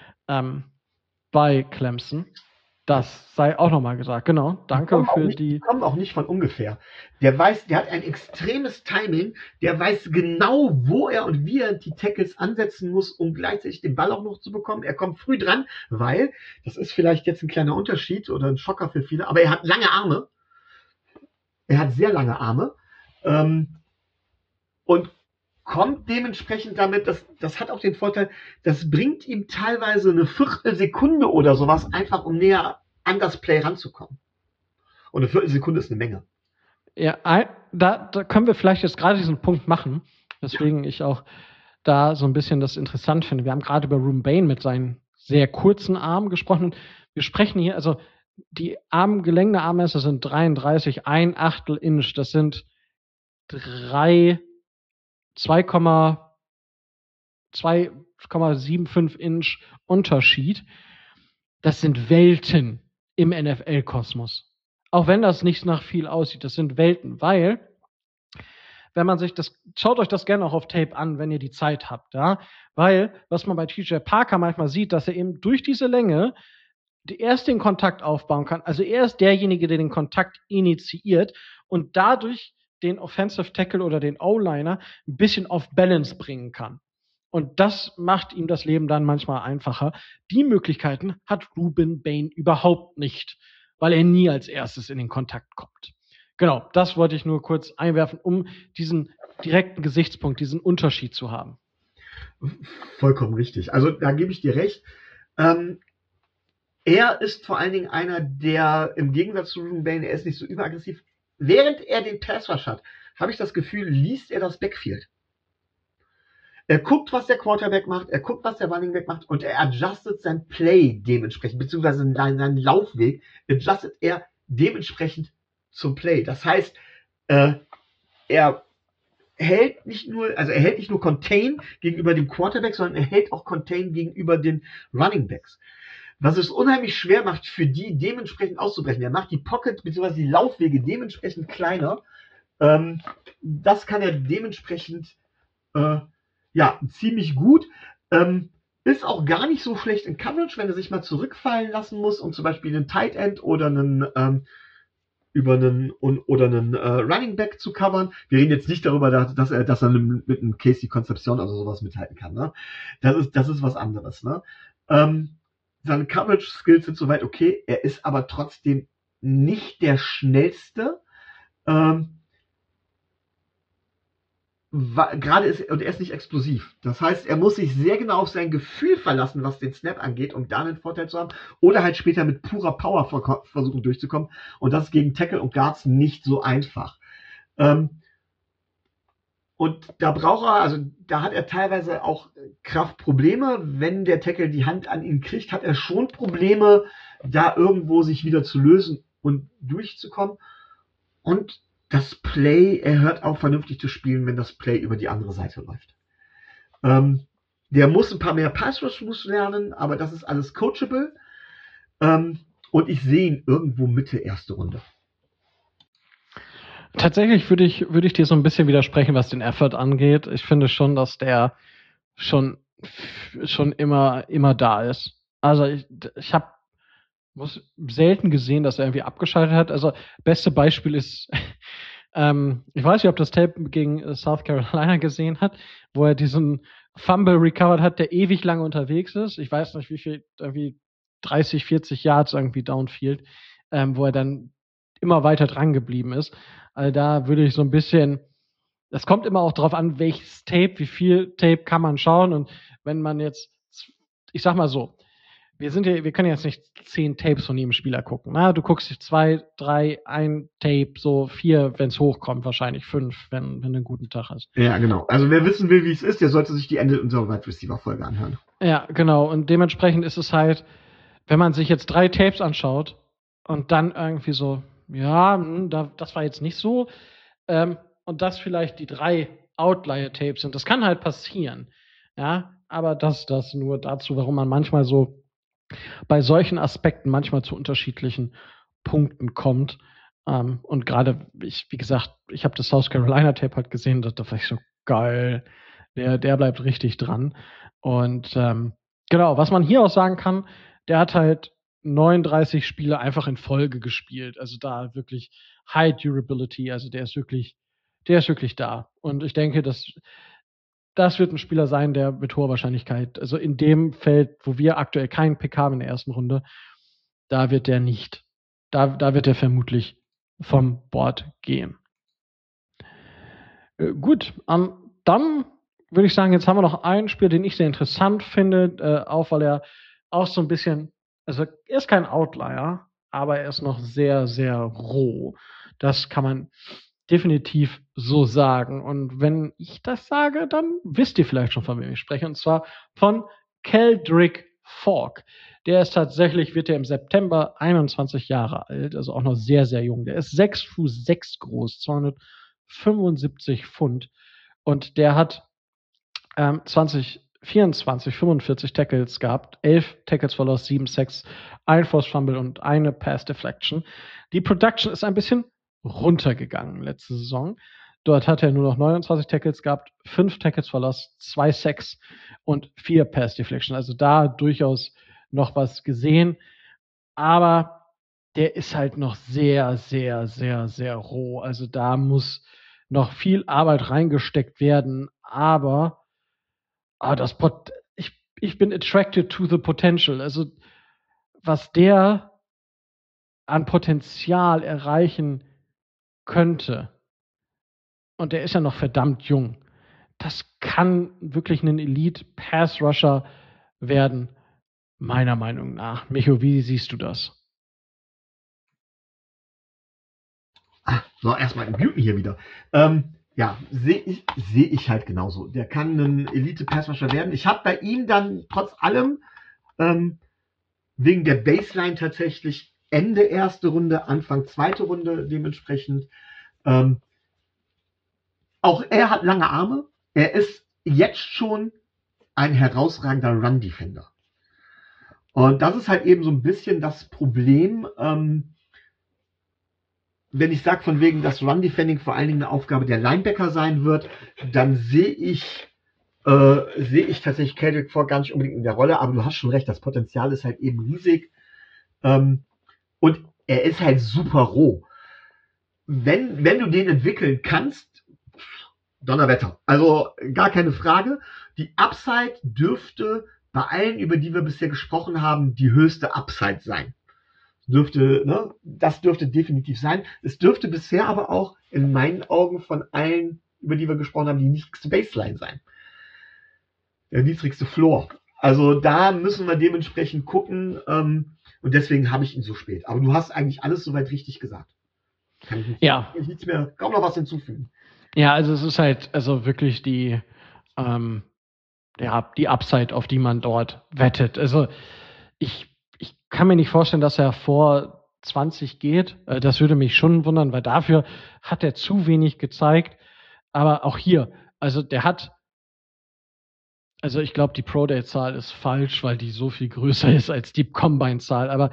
bei Clemson. Das sei auch nochmal gesagt. Genau. Danke für die. Die kommen auch nicht von ungefähr. Der hat ein extremes Timing. Der weiß genau, wo er und wie er die Tackles ansetzen muss, um gleichzeitig den Ball auch noch zu bekommen. Er kommt früh dran, weil, das ist vielleicht jetzt ein kleiner Unterschied oder ein Schocker für viele, aber er hat lange Arme. Er hat sehr lange Arme. Und kommt dementsprechend damit, das hat auch den Vorteil, das bringt ihm teilweise eine Viertelsekunde oder sowas, einfach um näher an das Play ranzukommen. Und eine Viertelsekunde ist eine Menge. Ja, da können wir vielleicht jetzt gerade diesen Punkt machen, weswegen ich auch da so ein bisschen das interessant finde. Wir haben gerade über Ruben Bain mit seinen sehr kurzen Armen gesprochen. Wir sprechen hier, also die gelenkte Armmesser sind 33, 1/8 Inch. Das sind 2,75 Inch Unterschied. Das sind Welten im NFL-Kosmos. Auch wenn das nicht nach viel aussieht, das sind Welten, weil, wenn man sich schaut euch das gerne auch auf Tape an, wenn ihr die Zeit habt, ja, weil, was man bei TJ Parker manchmal sieht, dass er eben durch diese Länge erst den Kontakt aufbauen kann, also er ist derjenige, der den Kontakt initiiert und dadurch den Offensive Tackle oder den O-Liner ein bisschen auf Balance bringen kann. Und das macht ihm das Leben dann manchmal einfacher. Die Möglichkeiten hat Ruben Bain überhaupt nicht, weil er nie als erstes in den Kontakt kommt. Genau, das wollte ich nur kurz einwerfen, um diesen direkten Gesichtspunkt, diesen Unterschied zu haben. Vollkommen richtig. Also da gebe ich dir recht. Er ist vor allen Dingen einer, der im Gegensatz zu Ruben Bain, er ist nicht so überaggressiv. Während er den Pass Rush hat, habe ich das Gefühl, liest er das Backfield. Er guckt, was der Quarterback macht, er guckt, was der Running Back macht und er adjustet sein Play dementsprechend, beziehungsweise seinen Laufweg adjustet er dementsprechend zum Play. Das heißt, er hält nicht nur Contain gegenüber dem Quarterback, sondern er hält auch Contain gegenüber den Running Backs. Was es unheimlich schwer macht, für die dementsprechend auszubrechen. Er macht die Pocket bzw. die Laufwege dementsprechend kleiner, Das kann er dementsprechend ziemlich gut. Ist auch gar nicht so schlecht in Coverage, wenn er sich mal zurückfallen lassen muss und zum Beispiel einen Tight End oder einen Running Back zu covern. Wir reden jetzt nicht darüber, dass er mit einem Casey Concepcion oder sowas mithalten kann. Ne? Das ist was anderes. Ne? Seine Coverage Skills sind soweit okay. Er ist aber trotzdem nicht der schnellste. Er ist nicht explosiv. Das heißt, er muss sich sehr genau auf sein Gefühl verlassen, was den Snap angeht, um da einen Vorteil zu haben. Oder halt später mit purer Power versuchen durchzukommen. Und das ist gegen Tackle und Guards nicht so einfach. Und da da hat er teilweise auch Kraftprobleme. Wenn der Tackle die Hand an ihn kriegt, hat er schon Probleme, da irgendwo sich wieder zu lösen und durchzukommen. Und das Play, er hört auf, vernünftig zu spielen, wenn das Play über die andere Seite läuft. Der muss ein paar mehr Pass-Rush-Moves lernen, aber das ist alles coachable. Und ich sehe ihn irgendwo Mitte erste Runde. Tatsächlich würde ich dir so ein bisschen widersprechen, was den Effort angeht. Ich finde schon, dass der schon immer da ist. Also ich habe selten gesehen, dass er irgendwie abgeschaltet hat. Also beste Beispiel ist, ich weiß nicht, ob das Tape gegen South Carolina gesehen hat, wo er diesen Fumble recovered hat, der ewig lange unterwegs ist. Ich weiß nicht, wie viel, irgendwie 30, 40 Yards irgendwie downfield, wo er dann immer weiter dran geblieben ist. Also da würde ich so ein bisschen, das kommt immer auch drauf an, welches Tape, wie viel Tape kann man schauen. Und wenn man jetzt, ich sag mal so, wir können jetzt nicht 10 Tapes von jedem Spieler gucken. Na, du guckst 2, 3, ein Tape, so 4, wenn es hochkommt, wahrscheinlich 5, wenn du einen guten Tag hast. Ja, genau. Also wer wissen will, wie es ist, der sollte sich die Ende unserer Wide Receiver Folge anhören. Ja, genau. Und dementsprechend ist es halt, wenn man sich jetzt 3 Tapes anschaut und dann irgendwie so, ja, das war jetzt nicht so, und das vielleicht die 3 Outlier-Tapes sind. Das kann halt passieren. Ja, aber das nur dazu, warum man manchmal so bei solchen Aspekten manchmal zu unterschiedlichen Punkten kommt. Und gerade, wie gesagt, ich habe das South Carolina Tape halt gesehen, da war ich so geil. Der bleibt richtig dran. Und genau, was man hier auch sagen kann, der hat halt 39 Spiele einfach in Folge gespielt. Also da wirklich High Durability, also der ist wirklich da. Und ich denke, das wird ein Spieler sein, der mit hoher Wahrscheinlichkeit, also in dem Feld, wo wir aktuell keinen Pick haben in der ersten Runde, da wird der nicht. Da wird er vermutlich vom Board gehen. Gut, dann würde ich sagen, jetzt haben wir noch einen Spieler, den ich sehr interessant finde, auch weil er auch so ein bisschen, also er ist kein Outlier, aber er ist noch sehr, sehr roh. Das kann man definitiv so sagen. Und wenn ich das sage, dann wisst ihr vielleicht schon, von wem ich spreche. Und zwar von Keldrick Falk. Der ist tatsächlich, wird er im September 21 Jahre alt, also auch noch sehr, sehr jung. Der ist 6 Fuß 6 groß, 275 Pfund. Und der hat 2024 45 Tackles gehabt, 11 Tackles for Loss, 7 Sacks, ein Forced Fumble und eine Pass Deflection. Die Production ist ein bisschen runtergegangen letzte Saison. Dort hat er nur noch 29 Tackles gehabt, 5 Tackles for Loss, 2 Sacks und 4 Pass Deflection. Also da durchaus noch was gesehen. Aber der ist halt noch sehr, sehr, sehr, sehr roh. Also da muss noch viel Arbeit reingesteckt werden. Aber ich bin attracted to the potential. Also was der an Potenzial erreichen könnte, und der ist ja noch verdammt jung, das kann wirklich ein Elite-Pass-Rusher werden, meiner Meinung nach. Micho, wie siehst du das? So, erstmal muten hier wieder. Ja, sehe ich halt genauso. Der kann ein Elite-Passrusher werden. Ich habe bei ihm dann trotz allem wegen der Baseline tatsächlich Ende erste Runde, Anfang zweite Runde dementsprechend. Auch er hat lange Arme. Er ist jetzt schon ein herausragender Run-Defender. Und das ist halt eben so ein bisschen das Problem. wenn ich sage von wegen, dass Run-Defending vor allen Dingen eine Aufgabe der Linebacker sein wird, dann sehe ich tatsächlich Kendrick Ford gar nicht unbedingt in der Rolle, aber du hast schon recht, das Potenzial ist halt eben riesig. Und er ist halt super roh. Wenn du den entwickeln kannst, Donnerwetter. Also gar keine Frage. Die Upside dürfte bei allen, über die wir bisher gesprochen haben, die höchste Upside sein. Das dürfte definitiv sein. Es dürfte bisher aber auch in meinen Augen von allen, über die wir gesprochen haben, die niedrigste Baseline sein. Der niedrigste Floor. Also da müssen wir dementsprechend gucken. Und deswegen habe ich ihn so spät. Aber du hast eigentlich alles soweit richtig gesagt. Kann ich nichts mehr, kaum noch was hinzufügen. Ja, also es ist halt also wirklich die Upside, auf die man dort wettet. Also ich kann mir nicht vorstellen, dass er vor 20 geht. Das würde mich schon wundern, weil dafür hat er zu wenig gezeigt. Aber auch hier, also ich glaube, die Pro-Day-Zahl ist falsch, weil die so viel größer ist als die Combine-Zahl. Aber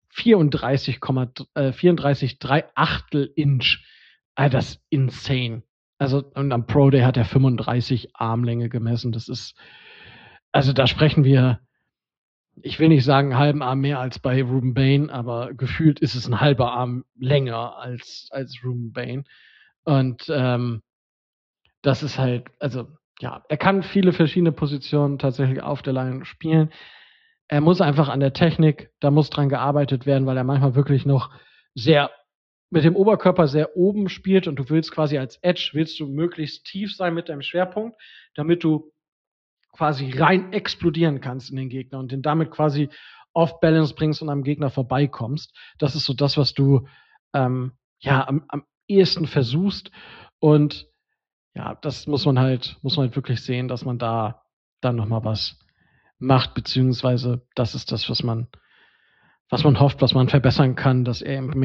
34,3 Inch. Das ist insane. Also, und am Pro Day hat er 35 Armlänge gemessen. Das ist, also da sprechen wir, ich will nicht sagen, einen halben Arm mehr als bei Ruben Bain, aber gefühlt ist es ein halber Arm länger als Ruben Bain. Und das ist halt, also ja, er kann viele verschiedene Positionen tatsächlich auf der Line spielen. Er muss einfach an der Technik, da muss dran gearbeitet werden, weil er manchmal wirklich noch sehr mit dem Oberkörper sehr oben spielt und du willst quasi als Edge, willst du möglichst tief sein mit deinem Schwerpunkt, damit du quasi rein explodieren kannst in den Gegner und den damit quasi off Balance bringst und am Gegner vorbeikommst. Das ist so das, was du am ehesten versuchst. Und ja, das muss man halt wirklich sehen, dass man da dann nochmal was macht, beziehungsweise das ist das, was man hofft, was man verbessern kann, dass er eben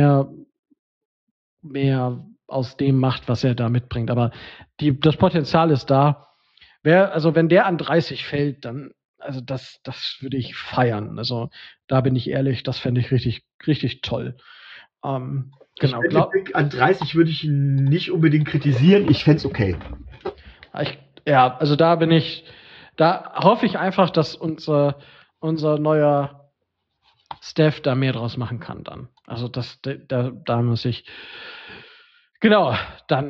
mehr aus dem macht, was er da mitbringt. Aber das Potenzial ist da. Wenn der an 30 fällt, dann, also das würde ich feiern. Also da bin ich ehrlich, das fände ich richtig, richtig toll. Genau. An 30 würde ich ihn nicht unbedingt kritisieren. Ich fände es okay. Also da hoffe ich einfach, dass unser neuer Steph da mehr draus machen kann dann. Also da muss ich. Genau, dann.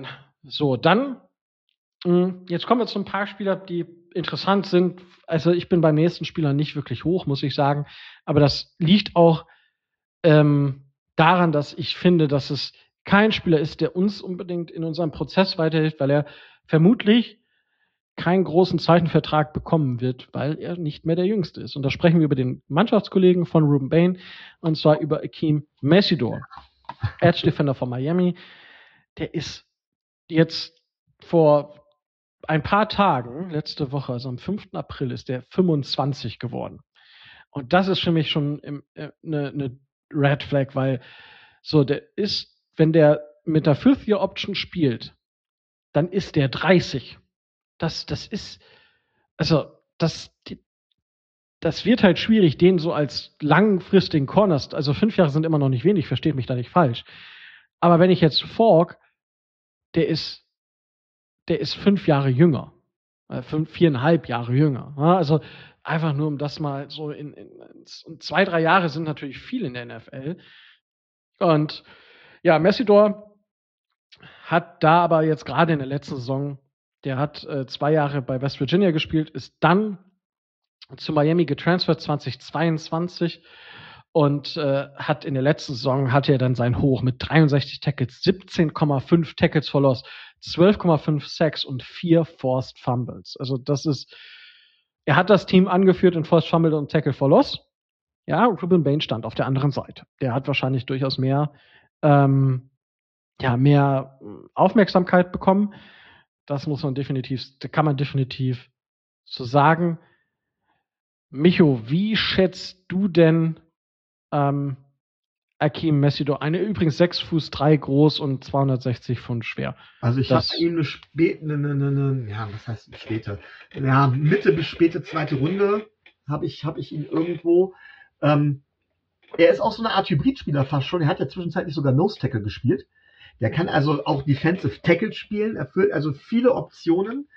Jetzt kommen wir zu ein paar Spieler, die interessant sind. Also ich bin beim nächsten Spieler nicht wirklich hoch, muss ich sagen. Aber das liegt auch daran, dass ich finde, dass es kein Spieler ist, der uns unbedingt in unserem Prozess weiterhilft, weil er vermutlich keinen großen Zeichenvertrag bekommen wird, weil er nicht mehr der Jüngste ist. Und da sprechen wir über den Mannschaftskollegen von Ruben Bain, und zwar über Akeem Messidor, Edge Defender von Miami. Der ist jetzt vor ein paar Tagen, letzte Woche, also am 5. April, ist der 25 geworden. Und das ist für mich schon eine Red Flag, weil wenn der mit der Fifth-Year-Option spielt, dann ist der 30. Das wird halt schwierig, den so als langfristigen Corners, also 5 Jahre sind immer noch nicht wenig, versteht mich da nicht falsch. Aber wenn ich jetzt Falk, der ist 5 Jahre jünger, 4,5 Jahre jünger. Also einfach nur, um das mal so in 2-3 Jahre sind natürlich viel in der NFL. Und ja, Messidor hat da aber jetzt gerade in der letzten Saison, der hat 2 Jahre bei West Virginia gespielt, ist dann zu Miami getransfert 2022 und hat in der letzten Saison hatte er dann sein Hoch mit 63 Tackles, 17,5 Tackles for Loss, 12,5 Sacks und 4 Forced Fumbles. Also er hat das Team angeführt in Forced Fumble und Tackle for Loss. Ja, Ruben Bain stand auf der anderen Seite. Der hat wahrscheinlich durchaus mehr Aufmerksamkeit bekommen. Das kann man definitiv so sagen. Micho, wie schätzt du denn Akeem Messidor, übrigens 6'3" groß und 260 Pfund schwer? Also ich habe ihm Mitte bis späte zweite Runde habe ich ihn irgendwo. Er ist auch so eine Art Hybridspieler fast schon. Er hat ja zwischenzeitlich sogar Nose Tackle gespielt. Der kann also auch Defensive Tackle spielen. Er führt also viele Optionen.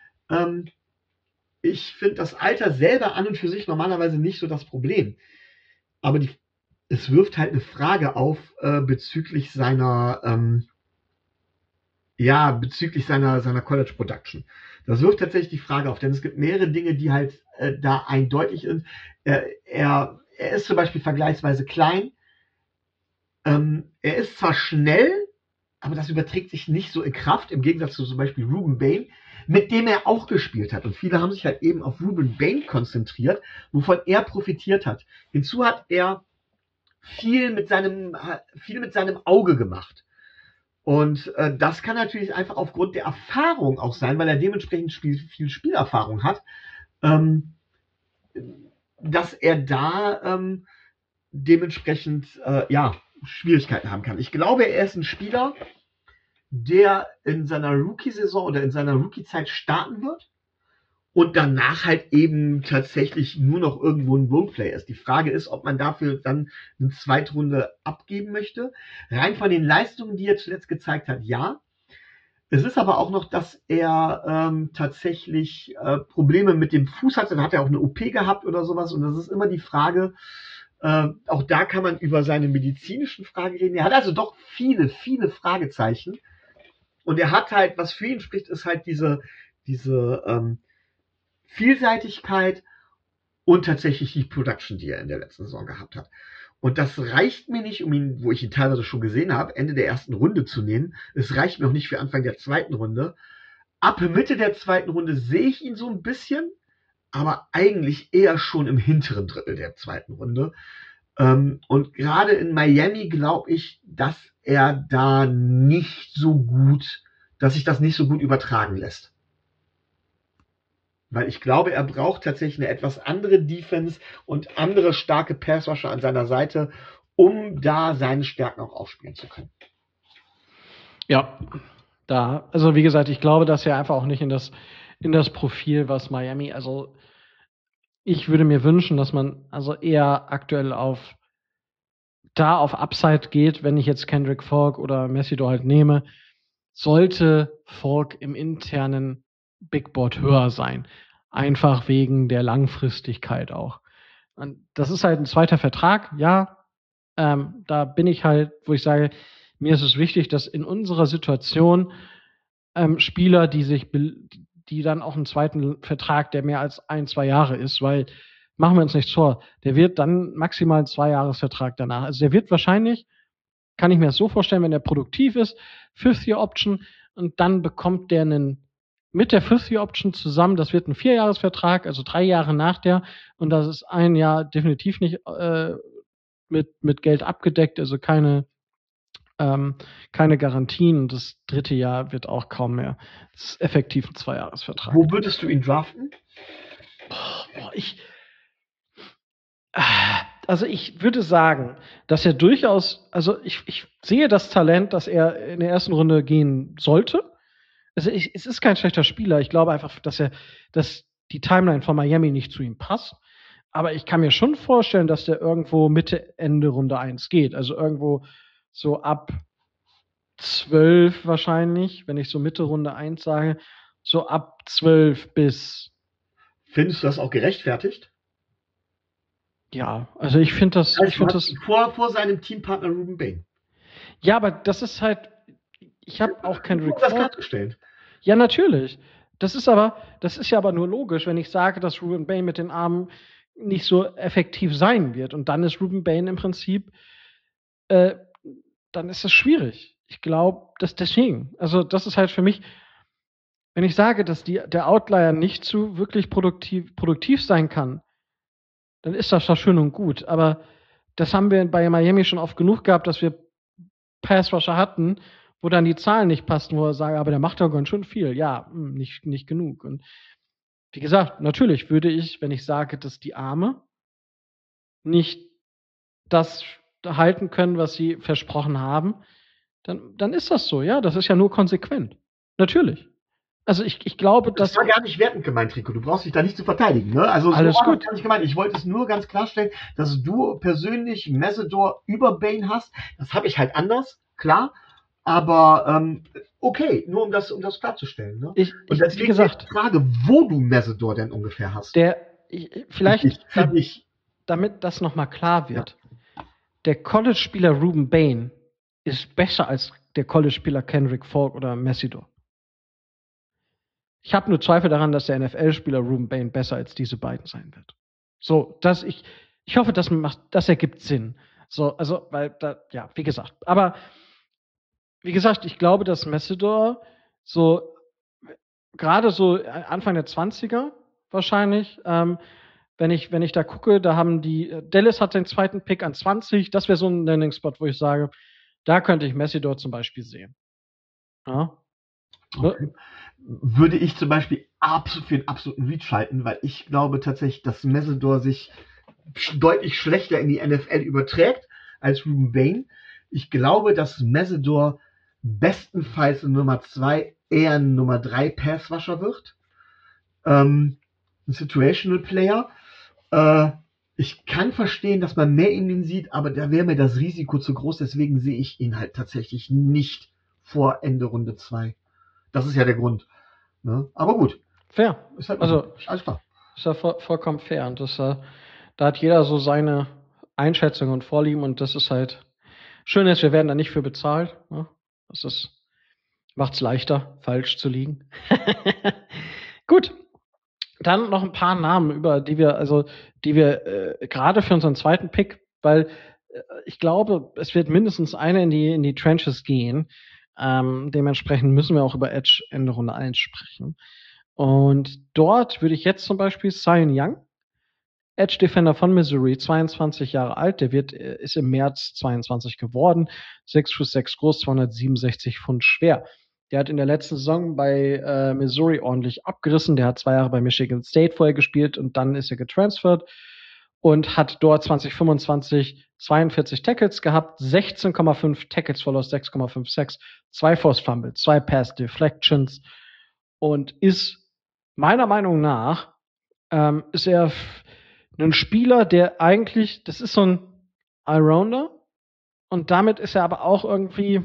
Ich finde das Alter selber an und für sich normalerweise nicht so das Problem. Aber es wirft halt eine Frage auf bezüglich seiner College Production. Das wirft tatsächlich die Frage auf, denn es gibt mehrere Dinge, die halt da eindeutig sind. Er ist zum Beispiel vergleichsweise klein. Er ist zwar schnell, aber das überträgt sich nicht so in Kraft, im Gegensatz zu zum Beispiel Ruben Bain, mit dem er auch gespielt hat. Und viele haben sich halt eben auf Ruben Bain konzentriert, wovon er profitiert hat. Hinzu hat er viel mit seinem Auge gemacht. Und das kann natürlich einfach aufgrund der Erfahrung auch sein, weil er dementsprechend viel Spielerfahrung hat, dass er da dementsprechend Schwierigkeiten haben kann. Ich glaube, er ist ein Spieler, der in seiner Rookie-Saison oder in seiner Rookie-Zeit starten wird und danach halt eben tatsächlich nur noch irgendwo ein Roleplay ist. Die Frage ist, ob man dafür dann eine Zweitrunde abgeben möchte. Rein von den Leistungen, die er zuletzt gezeigt hat, ja. Es ist aber auch noch, dass er tatsächlich Probleme mit dem Fuß hat. Dann hat er auch eine OP gehabt oder sowas. Und das ist immer die Frage, auch da kann man über seine medizinischen Fragen reden. Er hat also doch viele, viele Fragezeichen. Und er hat halt, was für ihn spricht, ist halt diese Vielseitigkeit und tatsächlich die Production, die er in der letzten Saison gehabt hat. Und das reicht mir nicht, um ihn, wo ich ihn teilweise schon gesehen habe, Ende der ersten Runde zu nehmen. Es reicht mir auch nicht für Anfang der zweiten Runde. Ab Mitte der zweiten Runde sehe ich ihn so ein bisschen, aber eigentlich eher schon im hinteren Drittel der zweiten Runde. Und gerade in Miami glaube ich, dass er da dass sich das nicht so gut übertragen lässt. Weil ich glaube, er braucht tatsächlich eine etwas andere Defense und andere starke Passrusher an seiner Seite, um da seine Stärken auch aufspielen zu können. Ja, also wie gesagt, ich glaube, dass er einfach auch nicht in das Profil, was Miami, also ich würde mir wünschen, dass man also eher aktuell auf Upside geht, wenn ich jetzt Kendrick Falk oder Messido halt nehme, sollte Falk im internen Big Board höher sein. Einfach wegen der Langfristigkeit auch. Und das ist halt ein zweiter Vertrag, ja. Da bin ich halt, wo ich sage, mir ist es wichtig, dass in unserer Situation Spieler, die dann auch einen zweiten Vertrag, der mehr als 1-2 Jahre ist, weil machen wir uns nichts vor, der wird dann maximal einen 2-Jahres-Vertrag danach. Also der wird wahrscheinlich, kann ich mir das so vorstellen, wenn er produktiv ist, Fifth-Year-Option und dann bekommt der mit der Fifth-Year-Option zusammen, das wird ein 4-Jahres-Vertrag, also 3 Jahre nach der und das ist ein Jahr definitiv nicht mit Geld abgedeckt, also keine Garantien und das 3. Jahr wird auch kaum mehr. Das ist effektiv ein 2-Jahres-Vertrag. Wo würdest du ihn draften? Also ich würde sagen, dass er durchaus, also ich sehe das Talent, dass er in der ersten Runde gehen sollte. Also es ist kein schlechter Spieler. Ich glaube einfach, dass die Timeline von Miami nicht zu ihm passt. Aber ich kann mir schon vorstellen, dass der irgendwo Mitte, Ende Runde 1 geht. Also irgendwo so ab 12 wahrscheinlich, wenn ich so Mitte Runde 1 sage, so ab 12 bis. Findest du das auch gerechtfertigt? Ja, also ich finde das. Vor seinem Teampartner Ruben Bain. Ja, aber das ist halt. Ich habe auch Kendrick Falk klargestellt. Ja, natürlich. Das ist ja aber nur logisch, wenn ich sage, dass Ruben Bain mit den Armen nicht so effektiv sein wird. Und dann ist Ruben Bain im Prinzip, dann ist es schwierig. Ich glaube, dass deswegen. Also, das ist halt für mich, wenn ich sage, dass der Outlier nicht zu wirklich produktiv sein kann, dann ist das zwar schön und gut. Aber das haben wir bei Miami schon oft genug gehabt, dass wir Pass-Rusher hatten, wo dann die Zahlen nicht passten, wo er sagt, aber der macht ja ganz schön viel. Ja, nicht genug. Und wie gesagt, natürlich würde ich, wenn ich sage, dass die Arme nicht das halten können, was sie versprochen haben, dann ist das so, ja. Das ist ja nur konsequent. Natürlich. Also ich glaube, Das dass war gar nicht wertend gemeint, Rico. Du brauchst dich da nicht zu verteidigen. Ne? Also so alles war das gut. gar nicht gemeint. Ich wollte es nur ganz klarstellen, dass du persönlich Messedor über Bane hast. Das habe ich halt anders, klar. Aber okay, nur um das klarzustellen. Ne? Und Wie deswegen gesagt, die Frage, wo du Messedor denn ungefähr hast. vielleicht, Für dich. damit das nochmal klar Ja. wird, der College-Spieler Ruben Bane ist besser als der College-Spieler Kendrick Falk oder Messidor. Ich habe nur Zweifel daran, dass der NFL-Spieler Ruben Bane besser als diese beiden sein wird. So, ich hoffe, das ergibt Sinn. So, also, weil ja, wie gesagt. Aber wie gesagt, ich glaube, dass Messidor so gerade so Anfang der 20er wahrscheinlich, wenn ich da gucke, da haben Dallas hat den zweiten Pick an 20, das wäre so ein Landing-Spot, wo ich sage, da könnte ich Messidor zum Beispiel sehen. Ja. Okay. Würde ich zum Beispiel für den absoluten Reach halten, weil ich glaube tatsächlich, dass Messedor sich deutlich schlechter in die NFL überträgt als Ruben Bane. Ich glaube, dass Messedor bestenfalls in Nummer 2 eher ein Nummer 3 Passwasher wird. Ein Situational Player. Ich kann verstehen, dass man mehr in ihn sieht, aber da wäre mir das Risiko zu groß, deswegen sehe ich ihn halt tatsächlich nicht vor Ende Runde 2. Das ist ja der Grund. Ne? Aber gut. Fair. Ist halt also, alles klar. Ist ja vollkommen fair. Und da hat jeder so seine Einschätzung und Vorlieben und das ist halt schön, wir werden da nicht für bezahlt. Ne? Macht's leichter, falsch zu liegen. Gut. Dann noch ein paar Namen, über die wir gerade für unseren zweiten Pick, weil ich glaube, es wird mindestens einer in die Trenches gehen. Dementsprechend müssen wir auch über Edge Ende Runde 1 sprechen. Und dort würde ich jetzt zum Beispiel Zion Young, Edge Defender von Missouri, 22 Jahre alt, ist im März 22 geworden, 6 Fuß 6 groß, 267 Pfund schwer. Der hat in der letzten Saison bei Missouri ordentlich abgerissen. Der hat 2 Jahre bei Michigan State vorher gespielt und dann ist er getransfert und hat dort 2025 42 Tackles gehabt, 16,5 Tackles Verlust, 6,5 Sacks, 2 Forced Fumbles, 2 Pass Deflections und ist meiner Meinung nach ist er ein Spieler, der eigentlich, das ist so ein Allrounder und damit ist er aber auch irgendwie,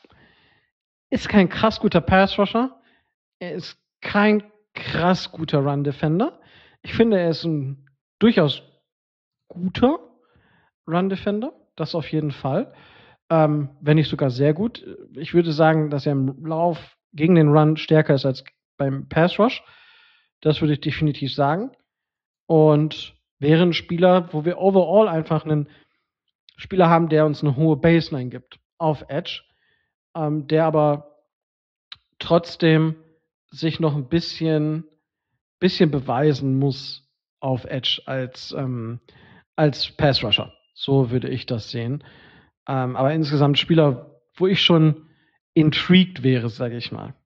ist kein krass guter Pass-Rusher, er ist kein krass guter Run-Defender. Ich finde, er ist ein durchaus guter Run-Defender, das auf jeden Fall. Wenn nicht sogar sehr gut. Ich würde sagen, dass er im Lauf gegen den Run stärker ist als beim Pass-Rush. Das würde ich definitiv sagen. Und wäre ein Spieler, wo wir overall einfach einen Spieler haben, der uns eine hohe Baseline gibt auf Edge, der aber trotzdem sich noch ein bisschen beweisen muss auf Edge als Pass Rusher. So würde ich das sehen. Aber insgesamt Spieler, wo ich schon intrigued wäre, sage ich mal.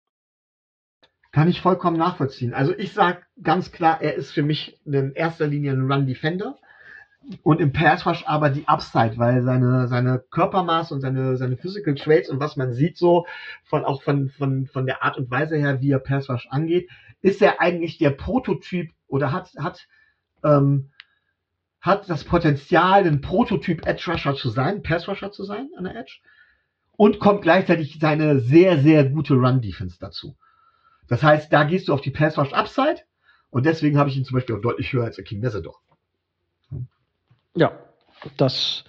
Kann ich vollkommen nachvollziehen. Also ich sage ganz klar, er ist für mich in erster Linie ein Run-Defender und im Pass-Rush aber die Upside, weil seine Körpermaß und seine Physical Traits und was man sieht so von der Art und Weise her, wie er Pass-Rush angeht, ist er eigentlich der Prototyp oder hat das Potenzial, ein Prototyp Edge-Rusher zu sein, Pass-Rusher zu sein an der Edge und kommt gleichzeitig seine sehr, sehr gute Run-Defense dazu. Das heißt, da gehst du auf die Pass-Rush-Upside und deswegen habe ich ihn zum Beispiel auch deutlich höher als Akeem Messedor. Ja, das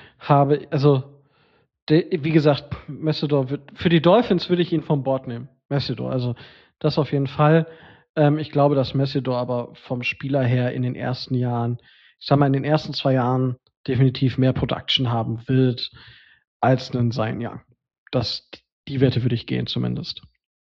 wie gesagt, Messedor für die Dolphins würde ich ihn vom Board nehmen. Messedor, also das auf jeden Fall. Ich glaube, dass Messedor aber vom Spieler her in den ersten Jahren, ich sag mal, in den ersten 2 Jahren definitiv mehr Production haben wird als einen Zion Young. Die Wette würde ich gehen, zumindest.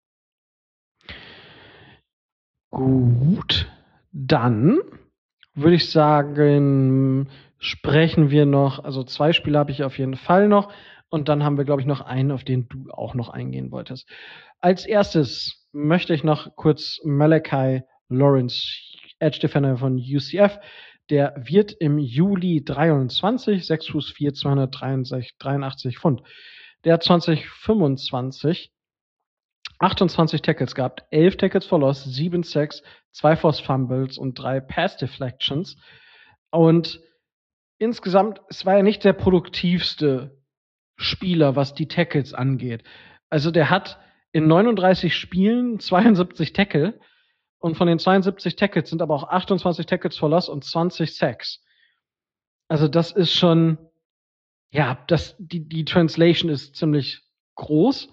Gut, dann würde ich sagen, sprechen wir noch, also 2 Spiele habe ich auf jeden Fall noch und dann haben wir, glaube ich, noch einen, auf den du auch noch eingehen wolltest. Als erstes möchte ich noch kurz Malachi Lawrence, Edge Defender von UCF, der wird im Juli 23, 6 Fuß 4, 283 Pfund. Der hat 2025 28 Tackles gehabt, 11 Tackles for Loss, 7 Sacks, 2 Forced Fumbles und 3 Pass Deflections. Und insgesamt, es war ja nicht der produktivste Spieler, was die Tackles angeht. Also der hat in 39 Spielen 72 Tackle und von den 72 Tackles sind aber auch 28 Tackles for Loss und 20 Sacks. Also das ist schon, ja, die Translation ist ziemlich groß.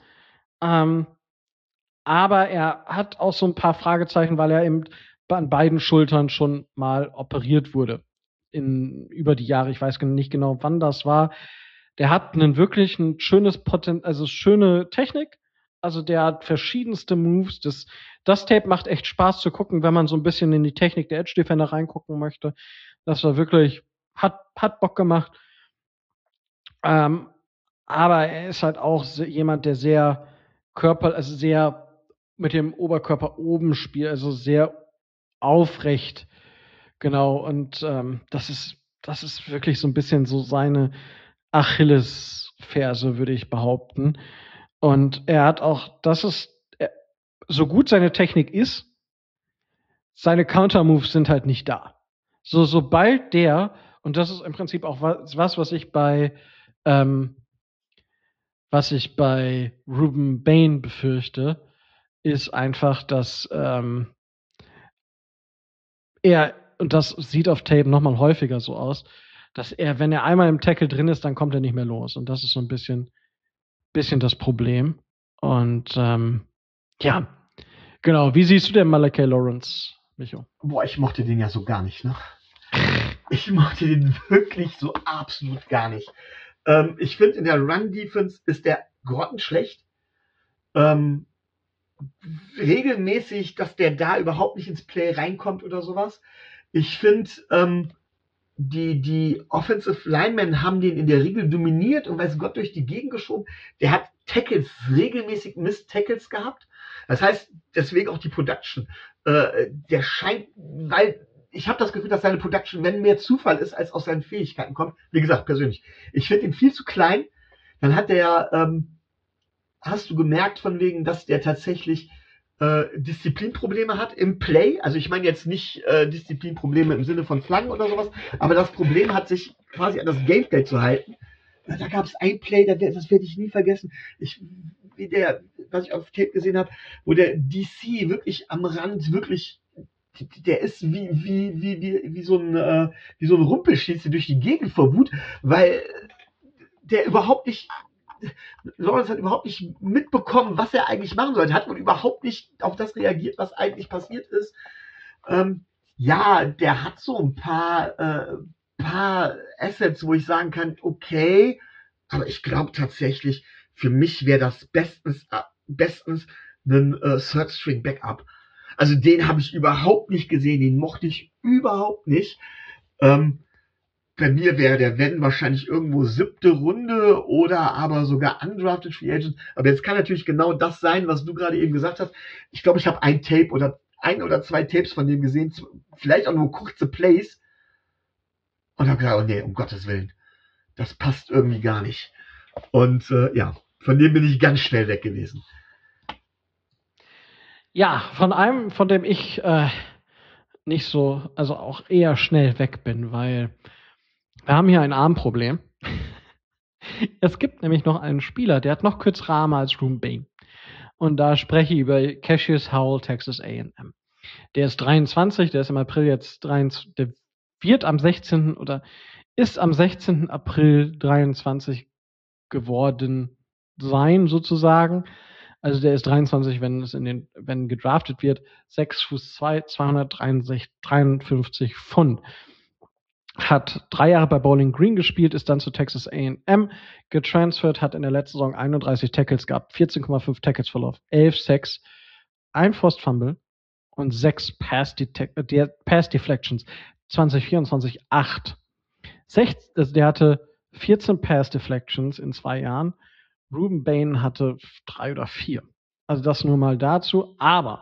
Aber er hat auch so ein paar Fragezeichen, weil er eben an beiden Schultern schon mal operiert wurde. Über die Jahre. Ich weiß nicht genau, wann das war. Der hat wirklich ein schönes also schöne Technik. Also der hat verschiedenste Moves. Das Tape macht echt Spaß zu gucken, wenn man so ein bisschen in die Technik der Edge Defender reingucken möchte. Das war wirklich, hat Bock gemacht. Aber er ist halt auch jemand, der sehr sehr mit dem Oberkörper oben spielt, also sehr aufrecht. Genau, und das ist wirklich so ein bisschen so seine Achillesferse, würde ich behaupten. Und er hat auch, so gut seine Technik ist, seine Countermoves sind halt nicht da. Sobald und das ist im Prinzip auch was ich bei Ruben Bain befürchte, ist einfach, dass und das sieht auf Tape noch mal häufiger so aus, dass wenn er einmal im Tackle drin ist, dann kommt er nicht mehr los. Und das ist so ein bisschen das Problem. Und ja, genau. Wie siehst du denn Malachi Lawrence, Micho? Boah, ich mochte den ja so gar nicht, ne? Ich mochte den wirklich so absolut gar nicht. Ich finde, in der Run-Defense ist der grottenschlecht. Regelmäßig, dass der da überhaupt nicht ins Play reinkommt oder sowas. Ich finde, die Offensive Linemen haben den in der Regel dominiert und weiß Gott durch die Gegend geschoben. Der hat regelmäßig Miss-Tackles gehabt. Das heißt, deswegen auch die Production. Der scheint, weil ich habe das Gefühl, dass seine Production, wenn mehr Zufall ist, als aus seinen Fähigkeiten kommt. Wie gesagt, persönlich. Ich finde ihn viel zu klein. Dann hat der, hast du gemerkt von wegen, dass der tatsächlich Disziplinprobleme hat im Play. Also ich meine jetzt nicht Disziplinprobleme im Sinne von Flaggen oder sowas, aber das Problem hat, sich quasi an das Gameplay zu halten. Da gab es ein Play, das werde ich nie vergessen. Was ich auf Tape gesehen habe, wo der DC wirklich am Rand wirklich, der ist wie so ein Rumpelschießer durch die Gegend vor Wut, weil der überhaupt nicht, Lawrence hat überhaupt nicht mitbekommen, was er eigentlich machen sollte. Hat wohl überhaupt nicht auf das reagiert, was eigentlich passiert ist. Ja, der hat so ein paar Assets, wo ich sagen kann, okay, aber ich glaube tatsächlich, für mich wäre das bestens ein Third String Backup. Also den habe ich überhaupt nicht gesehen, den mochte ich überhaupt nicht. Bei mir wäre der Wenn wahrscheinlich irgendwo 7. Runde oder aber sogar undrafted Free Agent. Aber jetzt kann natürlich genau das sein, was du gerade eben gesagt hast. Ich glaube, ich habe ein oder 2 Tapes von dem gesehen, vielleicht auch nur kurze Plays. Und habe gesagt, oh nee, um Gottes Willen, das passt irgendwie gar nicht. Und ja, von dem bin ich ganz schnell weg gewesen. Ja, von einem, von dem ich nicht so, also auch eher schnell weg bin, weil wir haben hier ein Armproblem. Es gibt nämlich noch einen Spieler, der hat noch kürzere Arme als Ruben Bain. Und da spreche ich über Cassius Howell, Texas A&M. Der ist 23, der ist im April jetzt 23, der wird am 16. oder ist am 16. April 23 geworden sein, sozusagen. Also der ist 23, wenn gedraftet wird, 6 Fuß 2, 253 Pfund. Hat 3 Jahre bei Bowling Green gespielt, ist dann zu Texas A&M getransfert, hat in der letzten Saison 31 Tackles gehabt, 14,5 Tackles for Loss, 11 Sacks, 1 Forced Fumble und 6 Pass Deflections. 2024 8. Also der hatte 14 Pass Deflections in 2 Jahren. Ruben Bain hatte 3 oder 4. Also das nur mal dazu. Aber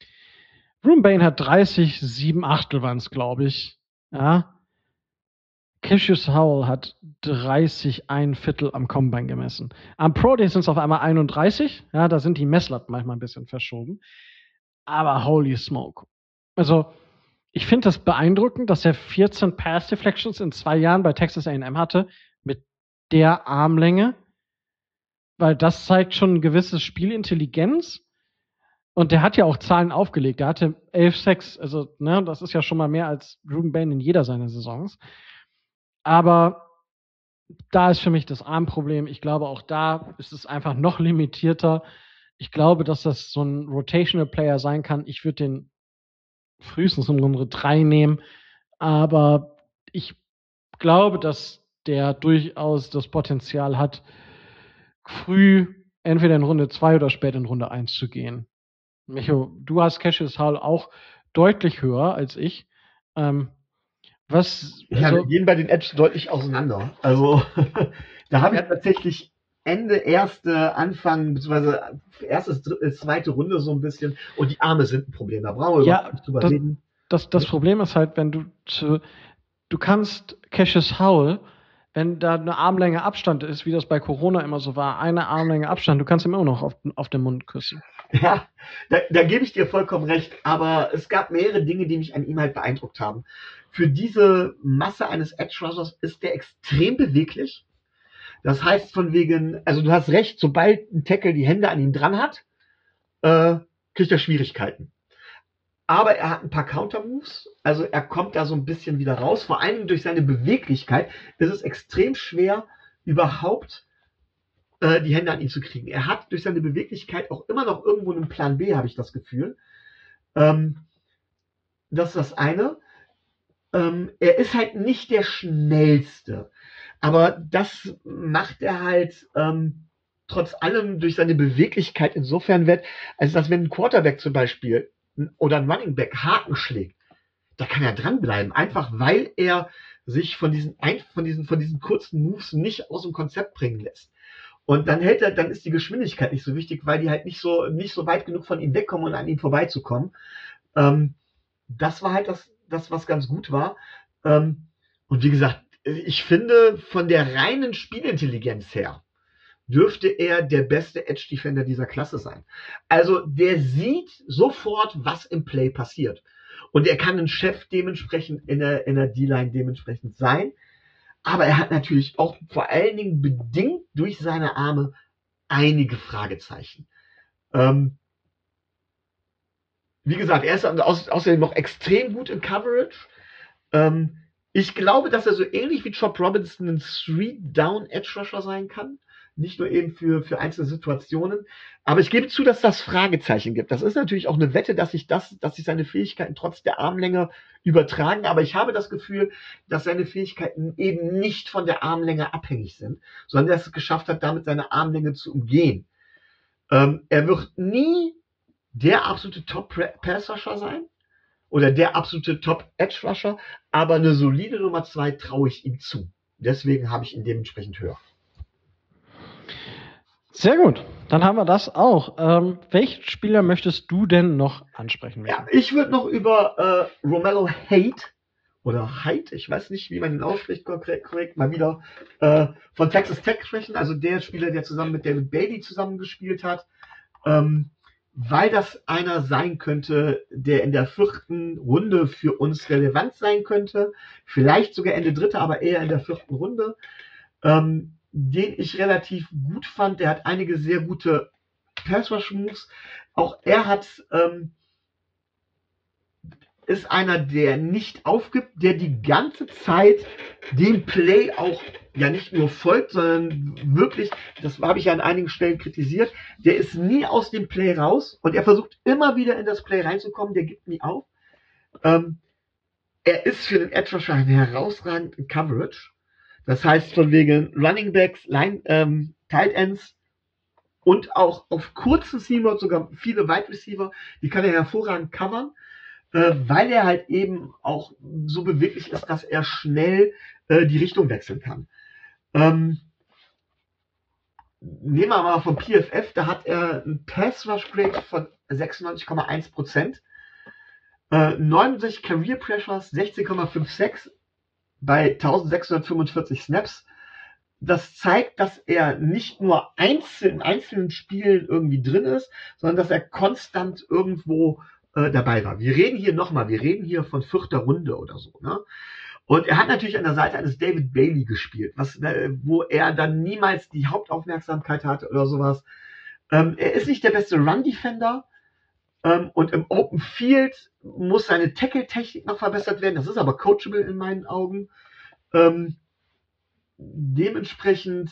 Ruben Bain hat 30, 7 Achtel waren es, glaube ich. Ja. Cassius Howell hat 30 ein Viertel am Combine gemessen. Am Pro Day sind es auf einmal 31. Ja, da sind die Messlatten manchmal ein bisschen verschoben. Aber holy smoke. Also, ich finde das beeindruckend, dass er 14 Pass Deflections in 2 Jahren bei Texas A&M hatte mit der Armlänge, weil das zeigt schon ein gewisses Spielintelligenz. Und der hat ja auch Zahlen aufgelegt. Der hatte 11 Sacks, also ne, das ist ja schon mal mehr als Ruben Bain in jeder seiner Saisons. Aber da ist für mich das Armproblem. Ich glaube, auch da ist es einfach noch limitierter. Ich glaube, dass das so ein Rotational Player sein kann. Ich würde den frühestens in Runde 3 nehmen. Aber ich glaube, dass der durchaus das Potenzial hat, früh entweder in Runde 2 oder spät in Runde 1 zu gehen. Micho, du hast Cassius Hall auch deutlich höher als ich. Was, Ja, also, wir gehen bei den Edge deutlich auseinander. Also da habe ich tatsächlich Ende erste, Anfang, beziehungsweise erste, zweite Runde so ein bisschen. Und die Arme sind ein Problem. Da brauchen wir überhaupt nicht drüber reden. Das Problem ist halt, wenn du kannst Cassius Howell, wenn da eine Armlänge Abstand ist, wie das bei Corona immer so war, eine Armlänge Abstand, du kannst ihm immer noch auf den Mund küssen. Ja, da gebe ich dir vollkommen recht. Aber es gab mehrere Dinge, die mich an ihm halt beeindruckt haben. Für diese Masse eines Edge Rushers ist der extrem beweglich. Das heißt von wegen, also du hast recht, sobald ein Tackle die Hände an ihm dran hat, kriegt er Schwierigkeiten. Aber er hat ein paar Counter-Moves, also er kommt da so ein bisschen wieder raus. Vor allem durch seine Beweglichkeit ist es extrem schwer, überhaupt die Hände an ihn zu kriegen. Er hat durch seine Beweglichkeit auch immer noch irgendwo einen Plan B, habe ich das Gefühl. Das ist das eine. Er ist halt nicht der Schnellste. Aber das macht er halt trotz allem durch seine Beweglichkeit insofern wett, als dass wenn ein Quarterback zum Beispiel oder ein Running Back Haken schlägt, da kann er dranbleiben, einfach weil er sich von diesen kurzen Moves nicht aus dem Konzept bringen lässt. Und dann dann ist die Geschwindigkeit nicht so wichtig, weil die halt nicht so weit genug von ihm wegkommen und an ihm vorbeizukommen. Das war halt das, was ganz gut war. Und wie gesagt, ich finde, von der reinen Spielintelligenz her dürfte er der beste Edge-Defender dieser Klasse sein. Also der sieht sofort, was im Play passiert. Und er kann ein Chef dementsprechend in der D-Line dementsprechend sein. Aber er hat natürlich auch vor allen Dingen bedingt durch seine Arme einige Fragezeichen. Wie gesagt, er ist außerdem noch extrem gut in Coverage. Ich glaube, dass er so ähnlich wie Chop Robinson ein 3-Down-Edge-Rusher sein kann. Nicht nur eben für einzelne Situationen. Aber ich gebe zu, dass das Fragezeichen gibt. Das ist natürlich auch eine Wette, dass sich seine Fähigkeiten trotz der Armlänge übertragen. Aber ich habe das Gefühl, dass seine Fähigkeiten eben nicht von der Armlänge abhängig sind, sondern dass er es geschafft hat, damit seine Armlänge zu umgehen. Er wird nie der absolute Top-Pass-Rusher sein oder der absolute Top-Edge-Rusher, aber eine solide Nummer 2 traue ich ihm zu. Deswegen habe ich ihn dementsprechend höher. Sehr gut, dann haben wir das auch. Welchen Spieler möchtest du denn noch ansprechen? Ja, ich würde noch über Romello Height oder Height, ich weiß nicht, wie man ihn ausspricht, korrekt mal wieder von Texas Tech sprechen. Also der Spieler, der zusammen mit David Bailey zusammengespielt hat. Weil das einer sein könnte, der in der 4. Runde für uns relevant sein könnte. Vielleicht sogar Ende 3., aber eher in der 4. Runde. Den ich relativ gut fand. Der hat einige sehr gute Pass-Rush-Moves. Auch er ist einer, der nicht aufgibt, der die ganze Zeit dem Play auch ja nicht nur folgt, sondern wirklich, das habe ich ja an einigen Stellen kritisiert, der ist nie aus dem Play raus und er versucht immer wieder in das Play reinzukommen, der gibt nie auf. Er ist für den Edge Rusher ein herausragender Coverage. Das heißt von wegen Running Backs, Tight Ends und auch auf kurzen Seamount sogar viele Wide Receiver, die kann er hervorragend covern, weil er halt eben auch so beweglich ist, dass er schnell die Richtung wechseln kann. Nehmen wir mal vom PFF, da hat er ein Pass-Rush-Grade von 96,1%, 69 Career Pressures, 16,56, bei 1645 Snaps. Das zeigt, dass er nicht nur in einzelnen Spielen irgendwie drin ist, sondern dass er konstant irgendwo dabei war. Wir reden hier von 4. Runde oder so. Ne? Und er hat natürlich an der Seite eines David Bailey gespielt, wo er dann niemals die Hauptaufmerksamkeit hatte oder sowas. Er ist nicht der beste Run-Defender. Und im Open Field muss seine Tackle-Technik noch verbessert werden. Das ist aber coachable in meinen Augen. Dementsprechend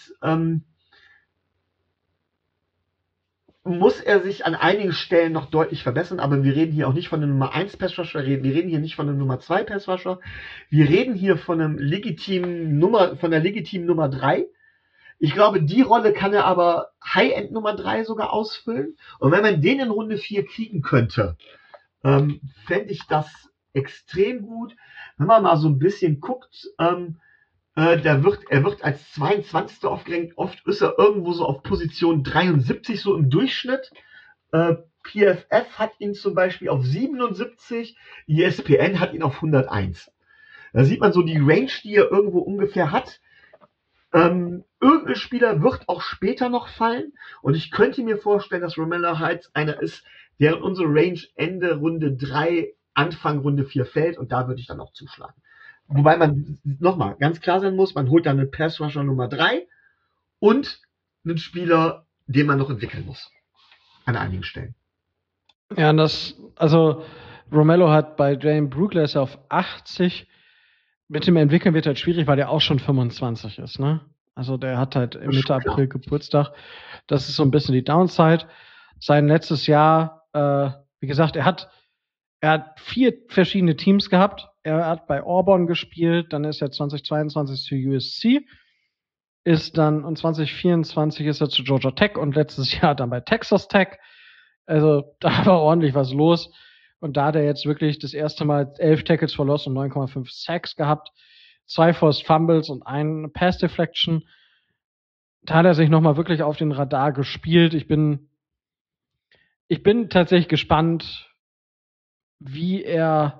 muss er sich an einigen Stellen noch deutlich verbessern, aber wir reden hier auch nicht von einem Nummer 1 Pass-Rusher, wir reden hier nicht von einem Nummer 2 Pass-Rusher, wir reden hier von der legitimen Nummer 3. Ich glaube, die Rolle kann er aber High-End Nummer 3 sogar ausfüllen. Und wenn man den in Runde 4 kriegen könnte, fände ich das extrem gut. Wenn man mal so ein bisschen guckt, er wird als 22. aufgerankt. Oft ist er irgendwo so auf Position 73, so im Durchschnitt. PFF hat ihn zum Beispiel auf 77, ESPN hat ihn auf 101. Da sieht man so die Range, die er irgendwo ungefähr hat. Irgendein Spieler wird auch später noch fallen. Und ich könnte mir vorstellen, dass Romello Heights einer ist, der in unsere Range Ende Runde 3, Anfang Runde 4 fällt. Und da würde ich dann auch zuschlagen. Wobei man nochmal ganz klar sein muss, man holt dann einen Pass-Rusher Nummer 3 und einen Spieler, den man noch entwickeln muss. An einigen Stellen. Ja, also Romello hat bei Jane Brugler auf 80. Mit dem Entwickeln wird halt schwierig, weil der auch schon 25 ist, ne? Also der hat halt Mitte April Geburtstag. Das ist so ein bisschen die Downside. Sein letztes Jahr, wie gesagt, er hat 4 verschiedene Teams gehabt. Er hat bei Auburn gespielt, dann ist er 2022 zu USC, ist dann und 2024 ist er zu Georgia Tech und letztes Jahr dann bei Texas Tech. Also da war ordentlich was los. Und da hat er jetzt wirklich das erste Mal 11 Tackles for Loss und 9,5 Sacks gehabt, 2 Forced Fumbles und 1 Pass Deflection. Da hat er sich nochmal wirklich auf den Radar gespielt. Ich bin tatsächlich gespannt, wie er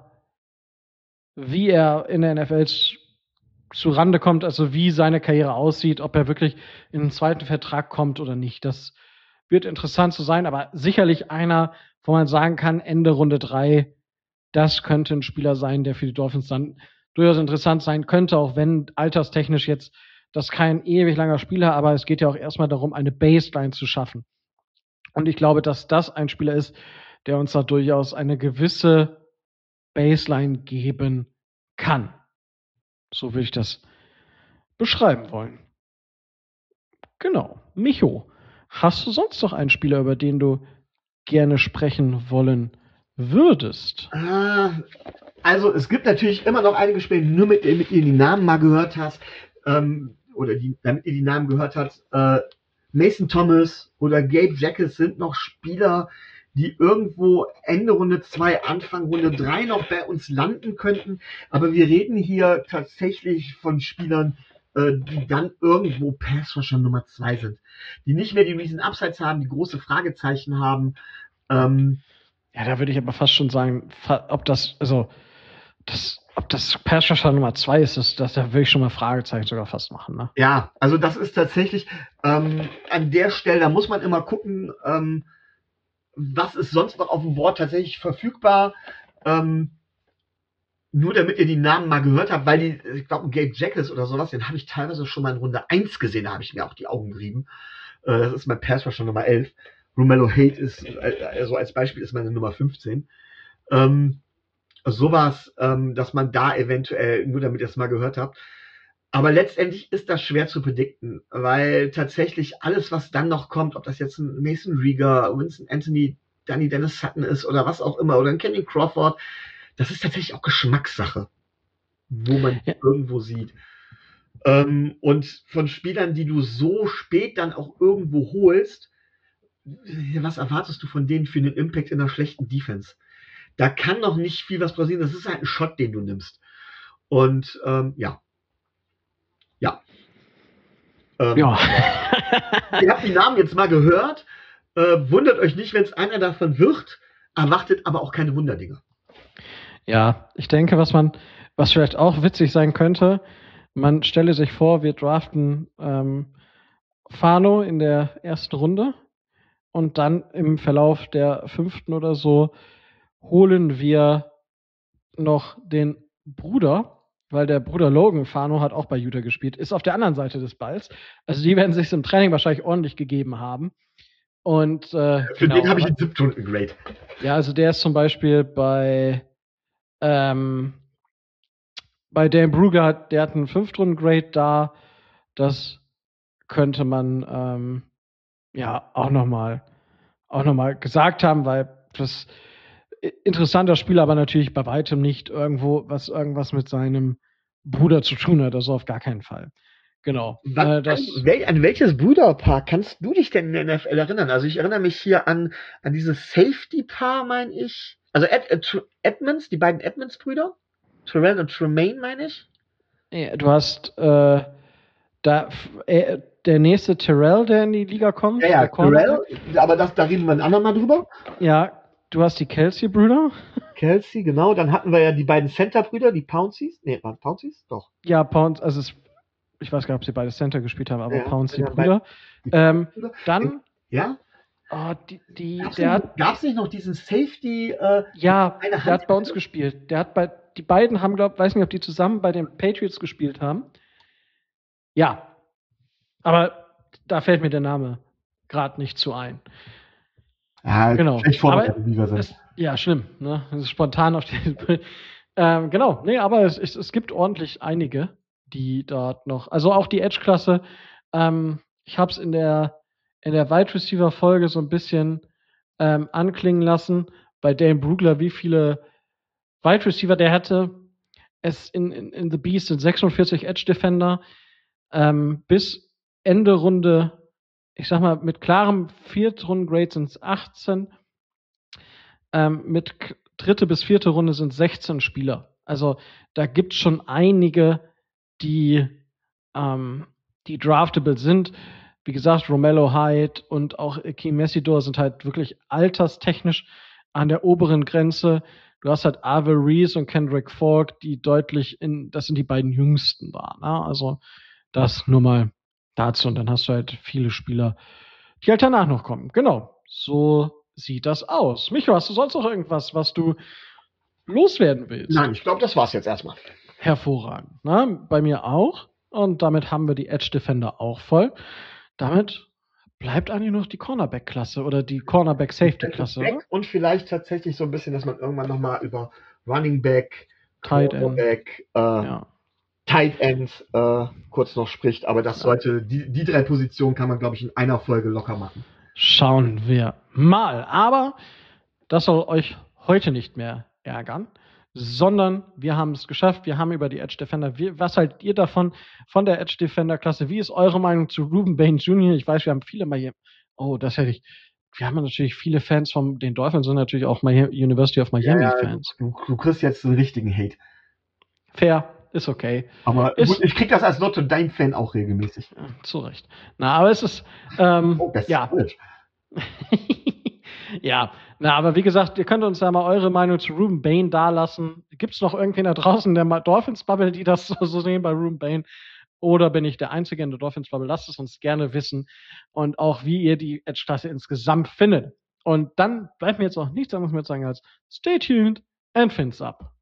in der NFL zurande kommt, also wie seine Karriere aussieht, ob er wirklich in einen zweiten Vertrag kommt oder nicht. Das wird interessant zu sein, aber sicherlich einer, wo man sagen kann, Ende Runde 3, das könnte ein Spieler sein, der für die Dolphins dann durchaus interessant sein könnte, auch wenn alterstechnisch jetzt das kein ewig langer Spieler, aber es geht ja auch erstmal darum, eine Baseline zu schaffen. Und ich glaube, dass das ein Spieler ist, der uns da durchaus eine gewisse Baseline geben kann. So würde ich das beschreiben wollen. Genau. Micho, hast du sonst noch einen Spieler, über den du gerne sprechen wollen würdest? Also es gibt natürlich immer noch einige Spieler, nur mit denen ihr die Namen mal gehört hast, damit ihr die Namen gehört habt. Mason Thomas oder Gabe Jacques sind noch Spieler, die irgendwo Ende Runde 2, Anfang Runde 3 noch bei uns landen könnten. Aber wir reden hier tatsächlich von Spielern, die dann irgendwo Pass-Rusher Nummer 2 sind. Die nicht mehr die riesen Upsides haben, die große Fragezeichen haben. Ja, da würde ich aber fast schon sagen, ob das Pass-Rusher Nummer 2 ist, das da würde ich schon mal Fragezeichen sogar fast machen. Ne? Ja, also das ist tatsächlich an der Stelle, da muss man immer gucken, was ist sonst noch auf dem Board tatsächlich verfügbar. Nur damit ihr die Namen mal gehört habt, weil ich glaube, Gabe Jacques oder sowas, den habe ich teilweise schon mal in Runde 1 gesehen, da habe ich mir auch die Augen gerieben. Das ist mein Pass-Rusher Nummer 11. Romello Hate ist, also als Beispiel ist meine Nummer 15. Sowas, dass man da eventuell, nur damit ihr es mal gehört habt. Aber letztendlich ist das schwer zu predikten, weil tatsächlich alles, was dann noch kommt, ob das jetzt ein Mason Rieger, Winston Anthony, Danny Dennis Sutton ist oder was auch immer, oder ein Kenny Crawford, das ist tatsächlich auch Geschmackssache, wo man irgendwo sieht. Und von Spielern, die du so spät dann auch irgendwo holst, was erwartest du von denen für einen Impact in einer schlechten Defense? Da kann noch nicht viel was passieren. Das ist halt ein Shot, den du nimmst. Und ja. Ihr habt die Namen jetzt mal gehört. Wundert euch nicht, wenn es einer davon wird. Erwartet aber auch keine Wunderdinger. Ja, ich denke, was vielleicht auch witzig sein könnte, man stelle sich vor, wir draften Fano in der ersten Runde und dann im Verlauf der fünften oder so holen wir noch den Bruder, weil der Bruder Logan Fano hat auch bei Utah gespielt, ist auf der anderen Seite des Balls. Also die werden sich im Training wahrscheinlich ordentlich gegeben haben. Und Für genau, den habe ich einen 7-Stunden-Grade. ja, also der ist zum Beispiel bei Dan Brugger, der hat einen 5-Runden-Grade da. Das könnte man ja auch noch mal gesagt haben, weil das interessanter Spieler, aber natürlich bei weitem nicht irgendwas mit seinem Bruder zu tun hat. Also auf gar keinen Fall. Genau. An welches Brüderpaar kannst du dich denn in der NFL erinnern? Also ich erinnere mich hier an dieses Safety-Paar, meine ich. Also Edmonds, die beiden Edmonds-Brüder. Terrell und Tremaine, meine ich. Du hast der nächste Terrell, der in die Liga kommt. Ja, Terrell, aber da reden wir ein andermal drüber. Ja, du hast die Kelsey-Brüder. Kelsey, genau. Dann hatten wir ja die beiden Center-Brüder, die Pounceys. Nee, waren Pounceys? Doch. Ja, Pounce, also ich weiß gar nicht, ob sie beide Center gespielt haben, aber Ja, Pouncy-Brüder. Dann. Ja. Oh, Gab's nicht noch diesen Safety? Ja, der hat bei uns gespielt. Die beiden haben, weiß nicht, ob die zusammen bei den Patriots gespielt haben. Ja, aber da fällt mir der Name gerade nicht zu ein. Ja, genau. Schlecht vorbereitet, wie wir sind. Ja, schlimm. Ne? Das ist spontan auf die. Genau. Nee, aber es gibt ordentlich einige, die dort noch. Also auch die Edge-Klasse. Ich habe es in der Wide Receiver-Folge so ein bisschen anklingen lassen. Bei Dane Brugler, wie viele Wide Receiver der hatte. Es in The Beast sind 46 Edge Defender. Bis Ende Runde, ich sag mal, mit klarem Viertrunden-Grade sind es 18. Mit dritte bis vierte Runde sind 16 Spieler. Also da gibt es schon einige, die draftable sind. Wie gesagt, Romello Hyde und auch Akeem Messidor sind halt wirklich alterstechnisch an der oberen Grenze. Du hast halt Arvel Reese und Kendrick Falk, die deutlich das sind die beiden jüngsten da. Ne? Also das nur mal dazu. Und dann hast du halt viele Spieler, die halt danach noch kommen. Genau. So sieht das aus. Micho, hast du sonst noch irgendwas, was du loswerden willst? Nein, ich glaube, das war's jetzt erstmal. Hervorragend. Na, bei mir auch. Und damit haben wir die Edge Defender auch voll. Damit bleibt eigentlich noch die Cornerback-Klasse oder die Cornerback-Safety-Klasse. Oder? Und vielleicht tatsächlich so ein bisschen, dass man irgendwann nochmal über Running Back, Tight End, Tight End kurz noch spricht. Aber das sollte, die drei Positionen kann man, glaube ich, in einer Folge locker machen. Schauen wir mal. Aber das soll euch heute nicht mehr ärgern, sondern wir haben es geschafft. Wir haben über die Edge Defender. Was haltet ihr davon, von der Edge Defender Klasse? Wie ist eure Meinung zu Rueben Bain Jr.? Ich weiß, wir haben viele mal hier. Oh, das hätte ich. Wir haben natürlich viele Fans von den Dolphins und natürlich auch University of Miami Fans. Du kriegst jetzt den richtigen Hate. Fair, ist okay. Aber ich krieg das als Notre Dame-Fan auch regelmäßig. Ja, zu Recht. Na, aber es ist. Ja. Ja, aber wie gesagt, ihr könnt uns ja mal eure Meinung zu Rueben Bain dalassen. Gibt es noch irgendwen da draußen in der Dolphins-Bubble, die das so sehen bei Rueben Bain? Oder bin ich der Einzige in der Dolphins-Bubble? Lasst es uns gerne wissen. Und auch, wie ihr die Edge-Klasse insgesamt findet. Und dann bleibt mir jetzt auch nichts anderes mehr zu sagen als stay tuned and fins up.